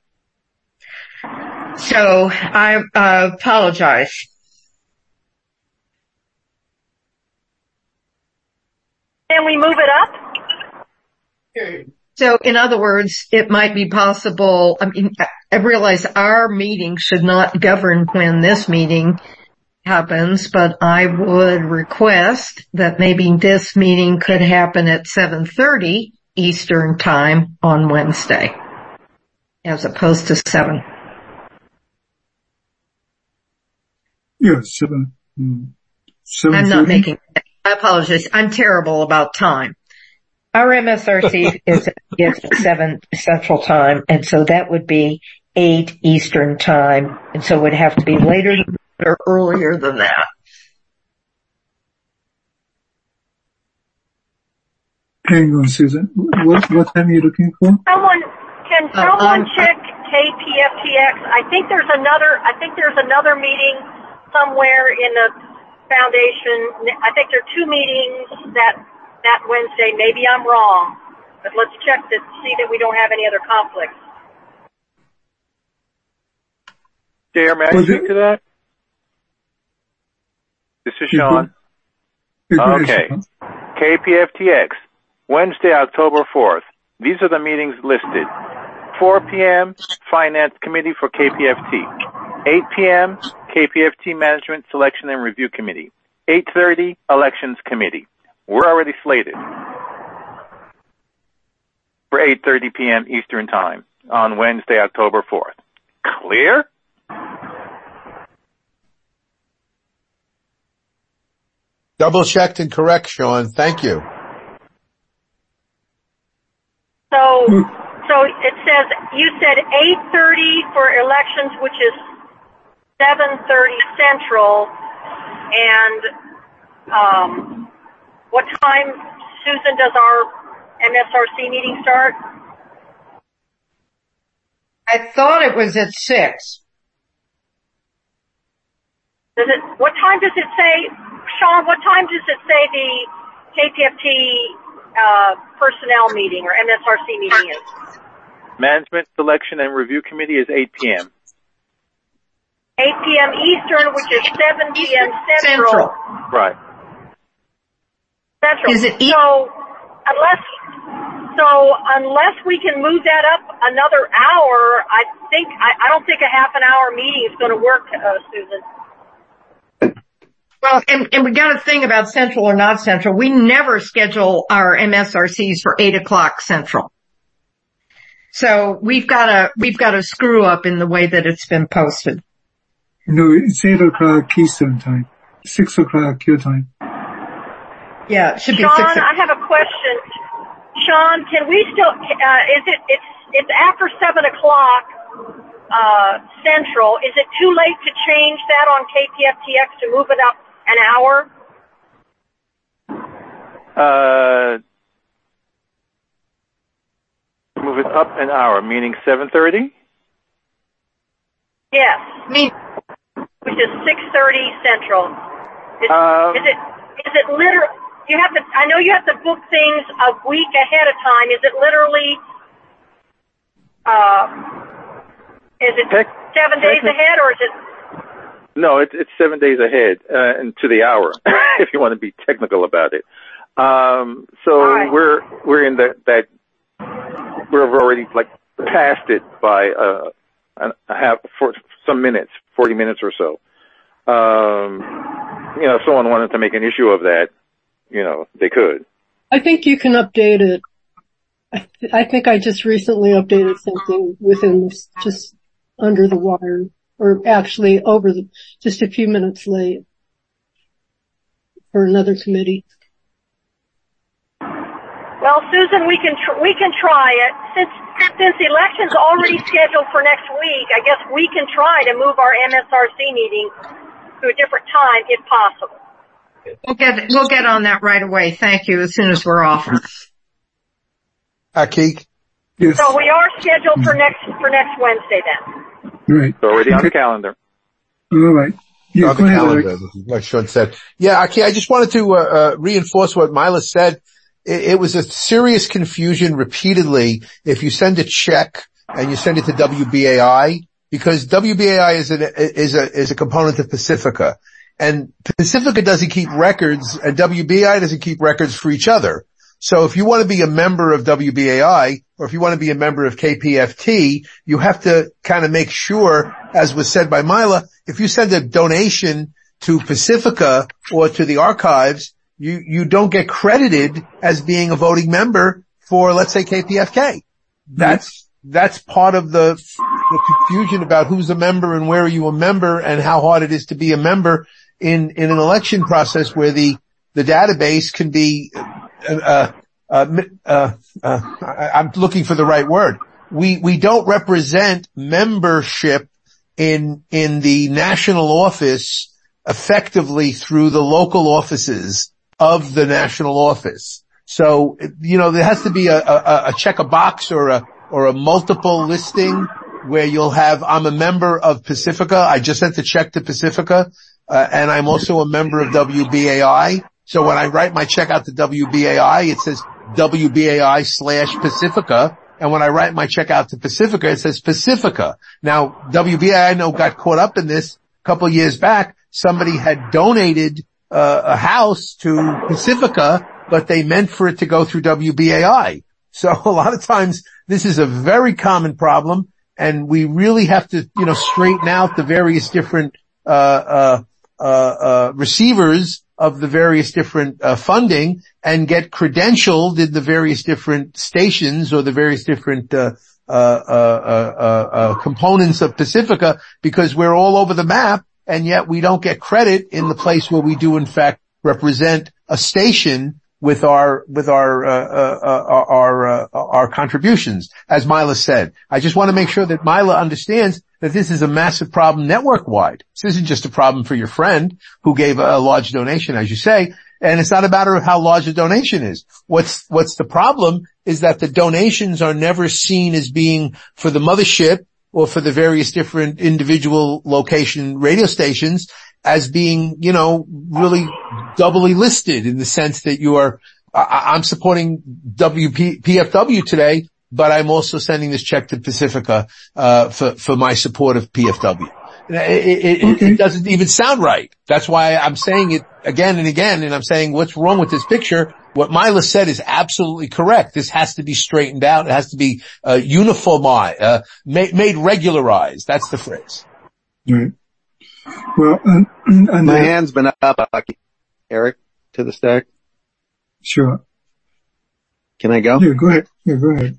So I, uh, apologize. Can we move it up? So in other words, it might be possible, I mean, I realize our meeting should not govern when this meeting happens, but I would request that maybe this meeting could happen at seven thirty Eastern Time on Wednesday, as opposed to seven. Yeah, seven. Mm, seven I'm not making, I apologize. I'm terrible about time. Our M S R C is, is seven Central Time, and so that would be eight Eastern Time, and so it would have to be later or earlier than that. Hang on, Susan. What, what time are you looking for? Someone, can Uh, someone um, check K P F T X? I think there's another, I think there's another meeting somewhere in the foundation. I think there are two meetings that, that Wednesday. Maybe I'm wrong, but let's check to see that we don't have any other conflicts. J R, may I Was speak it- to that? This is Sean. Okay. K P F T X, Wednesday, October fourth. These are the meetings listed. four p.m., Finance Committee for K P F T. eight p.m., K P F T Management Selection and Review Committee. eight thirty, Elections Committee. We're already slated for eight thirty p.m. Eastern Time on Wednesday, October fourth. Clear? Double checked and correct, Sean. Thank you. So, so it says, you said eight thirty for elections, which is seven thirty Central, and, um, what time, Susan, does our M S R C meeting start? I thought it was at six. Does it, what time does it say, Sean, what time does it say the K P F T, uh, personnel meeting or M S R C meeting is? Management Selection and Review Committee is eight p.m. eight p.m. Eastern, which is seven p.m. Central. Central. Right. Central. Is it e- so unless so unless we can move that up another hour, I think I, I don't think a half an hour meeting is going to work, uh, Susan. Well, and, and we got a thing about Central or not Central. We never schedule our M S R Cs for eight o'clock Central. So we've got a, we've got a screw up in the way that it's been posted. No, it's eight o'clock Eastern Time. six o'clock your time. Yeah, it should be Sean, six. I have a question. Sean, can we still, uh, is it, it's, it's after seven o'clock, uh, Central. Is it too late to change that on K P F T X to move it up an hour? Uh, move it up an hour, meaning seven thirty? Yes. Me, Which is six thirty Central. Is, Um, is it, is it literally, you have to, I know you have to book things a week ahead of time. Is it literally, uh, is it Tec- seven days technic- ahead or is it? No, it's it's seven days ahead, uh, and to the hour, if you want to be technical about it. Um, so All right. we're we're in that that we're already like past it by uh, a half for some minutes, forty minutes or so. Um, you know, if someone wanted to make an issue of that, you know, they could. I think you can update it. I, th- I think I just recently updated something within this, just under the wire, or actually over the, just a few minutes late for another committee. Well, Susan, we can tr- we can try it. Since since the election's already scheduled for next week, I guess we can try to move our M S R C meeting to a different time if possible. we'll get, we'll get on that right away. Thank you. As soon as we're off. Akik? Yes. So we are scheduled for next for next Wednesday then. Right. It's already on the Okay. calendar. All right. Yeah, on the calendar, like Sean said. Yeah, okay, I just wanted to uh, uh, reinforce what Mila said. It, it was a serious confusion repeatedly if you send a check and you send it to W B A I, because W B A I is a, is a, is a component of Pacifica. And Pacifica doesn't keep records and W B A I doesn't keep records for each other. So if you want to be a member of W B A I or if you want to be a member of K P F T, you have to kind of make sure, as was said by Mila, if you send a donation to Pacifica or to the archives, you, you don't get credited as being a voting member for, let's say, K P F K. That's, that's part of the, the confusion about who's a member and where are you a member and how hard it is to be a member in, in an election process where the, the database can be, uh, uh, uh, uh, I, I'm looking for the right word. We, we don't represent membership in, in the national office effectively through the local offices of the national office. So, you know, there has to be a, a, a check a box or a, or a multiple listing where you'll have, I'm a member of Pacifica. I just sent a check to Pacifica, uh, and I'm also a member of W B A I. So when I write my check out to W B A I, it says W B A I slash Pacifica. And when I write my check out to Pacifica, it says Pacifica. Now, W B A I, I know, got caught up in this a couple of years back. Somebody had donated uh, a house to Pacifica, but they meant for it to go through W B A I. So a lot of times this is a very common problem, and we really have to, you know, straighten out the various different uh uh uh, uh receivers of the various different uh, funding and get credentialed in the various different stations or the various different uh uh uh uh, uh components of Pacifica, because we're all over the map, and yet we don't get credit in the place where we do in fact represent a station with our, with our, uh, uh, uh our, uh, our contributions, as Mila said. I just want to make sure that Mila understands that this is a massive problem network-wide. This isn't just a problem for your friend who gave a, a large donation, as you say, and it's not a matter of how large a donation is. What's, what's the problem is that the donations are never seen as being for the mothership or for the various different individual location radio stations as being, you know, really doubly listed in the sense that you are, I, I'm supporting W P, P F W today, but I'm also sending this check to Pacifica, uh, for, for my support of P F W. It, it, okay. It doesn't even sound right. That's why I'm saying it again and again, and I'm saying what's wrong with this picture. What Mila said is absolutely correct. This has to be straightened out. It has to be, uh, uniformized, uh, made, made regularized. That's the phrase. Right. Well, and, and my uh, hand's been up, Eric, to the stack. Sure. Can I go? Yeah, go ahead. Yeah, go ahead.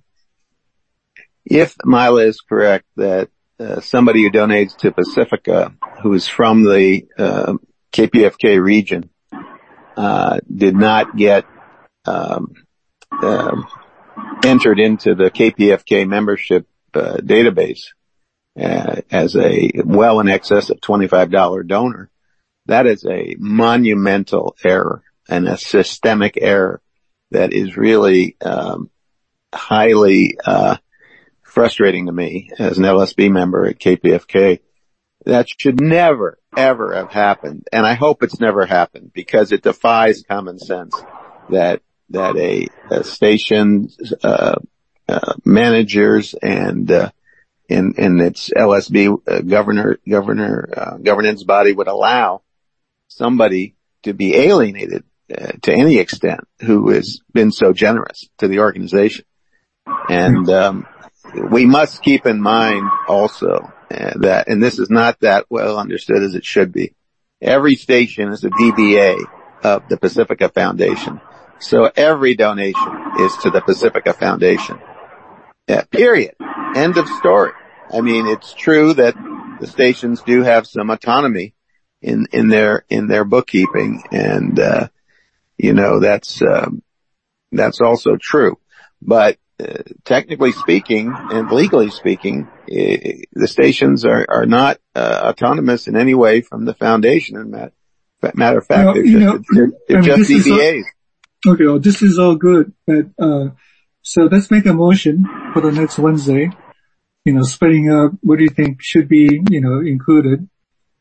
If Mila is correct that uh, somebody who donates to Pacifica, who is from the uh, K P F K region, uh, did not get um, uh, entered into the K P F K membership uh, database, Uh, as a well in excess of twenty-five dollars donor, that is a monumental error and a systemic error that is really um, highly uh frustrating to me as an L S B member at K P F K. That should never, ever have happened, and I hope it's never happened, because it defies common sense that that a, a station's uh, uh, managers and uh, in, in its L S B uh, governor, governor, uh, governance body would allow somebody to be alienated uh, to any extent who has been so generous to the organization. And, um, we must keep in mind also uh, that, and this is not that well understood as it should be, every station is a D B A of the Pacifica Foundation. So every donation is to the Pacifica Foundation. Yeah, period. End of story. I mean, it's true that the stations do have some autonomy in, in their, in their bookkeeping. And, uh, you know, that's, um, that's also true. But, uh, technically speaking and legally speaking, uh, the stations are, are not, uh, autonomous in any way from the foundation. And matter, matter of fact, well, they're just, know, they're, they're I mean, just D B As. All, okay. Well, this is all good. But, uh, so let's make a motion for the next Wednesday. You know, splitting up what do you think should be, you know, included.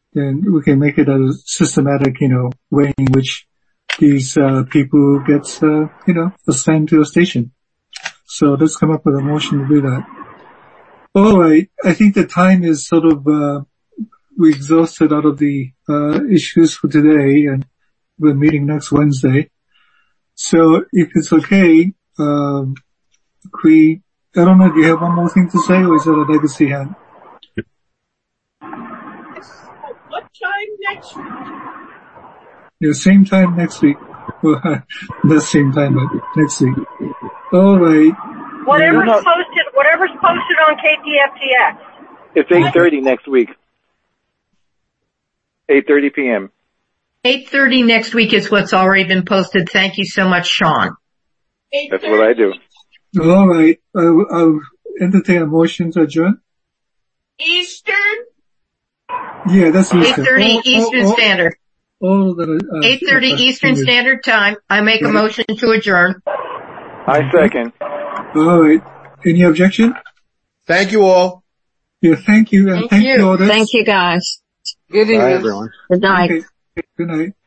then we can make it a systematic, you know, way in which these, uh, people get, uh, you know, assigned to a station. So let's come up with a motion to do that. All right. I think the time is sort of, uh, we exhausted out of the, uh, issues for today, and we're meeting next Wednesday. So if it's okay, um, we, I don't know, do you have one more thing to say, or is that a legacy hand? What time next week? Yeah, same time next week. Well, not same time, but next week. All right. Whatever's posted, whatever's posted on K P F T X. It's eight thirty next week. eight thirty p.m. eight thirty next week is what's already been posted. Thank you so much, Sean. That's what I do. All right. I'll, I'll entertain a motion to adjourn. Eastern? Yeah, that's Eastern. eight thirty all, Eastern all, all, Standard. All the, uh, eight thirty Eastern Standard Time. I make a motion to adjourn. I second. All right. Any objection? Thank you all. Yeah, thank you. And Thank thank you. you all. Thank you, guys. Good evening. Bye, everyone. Good night. Okay. Good night.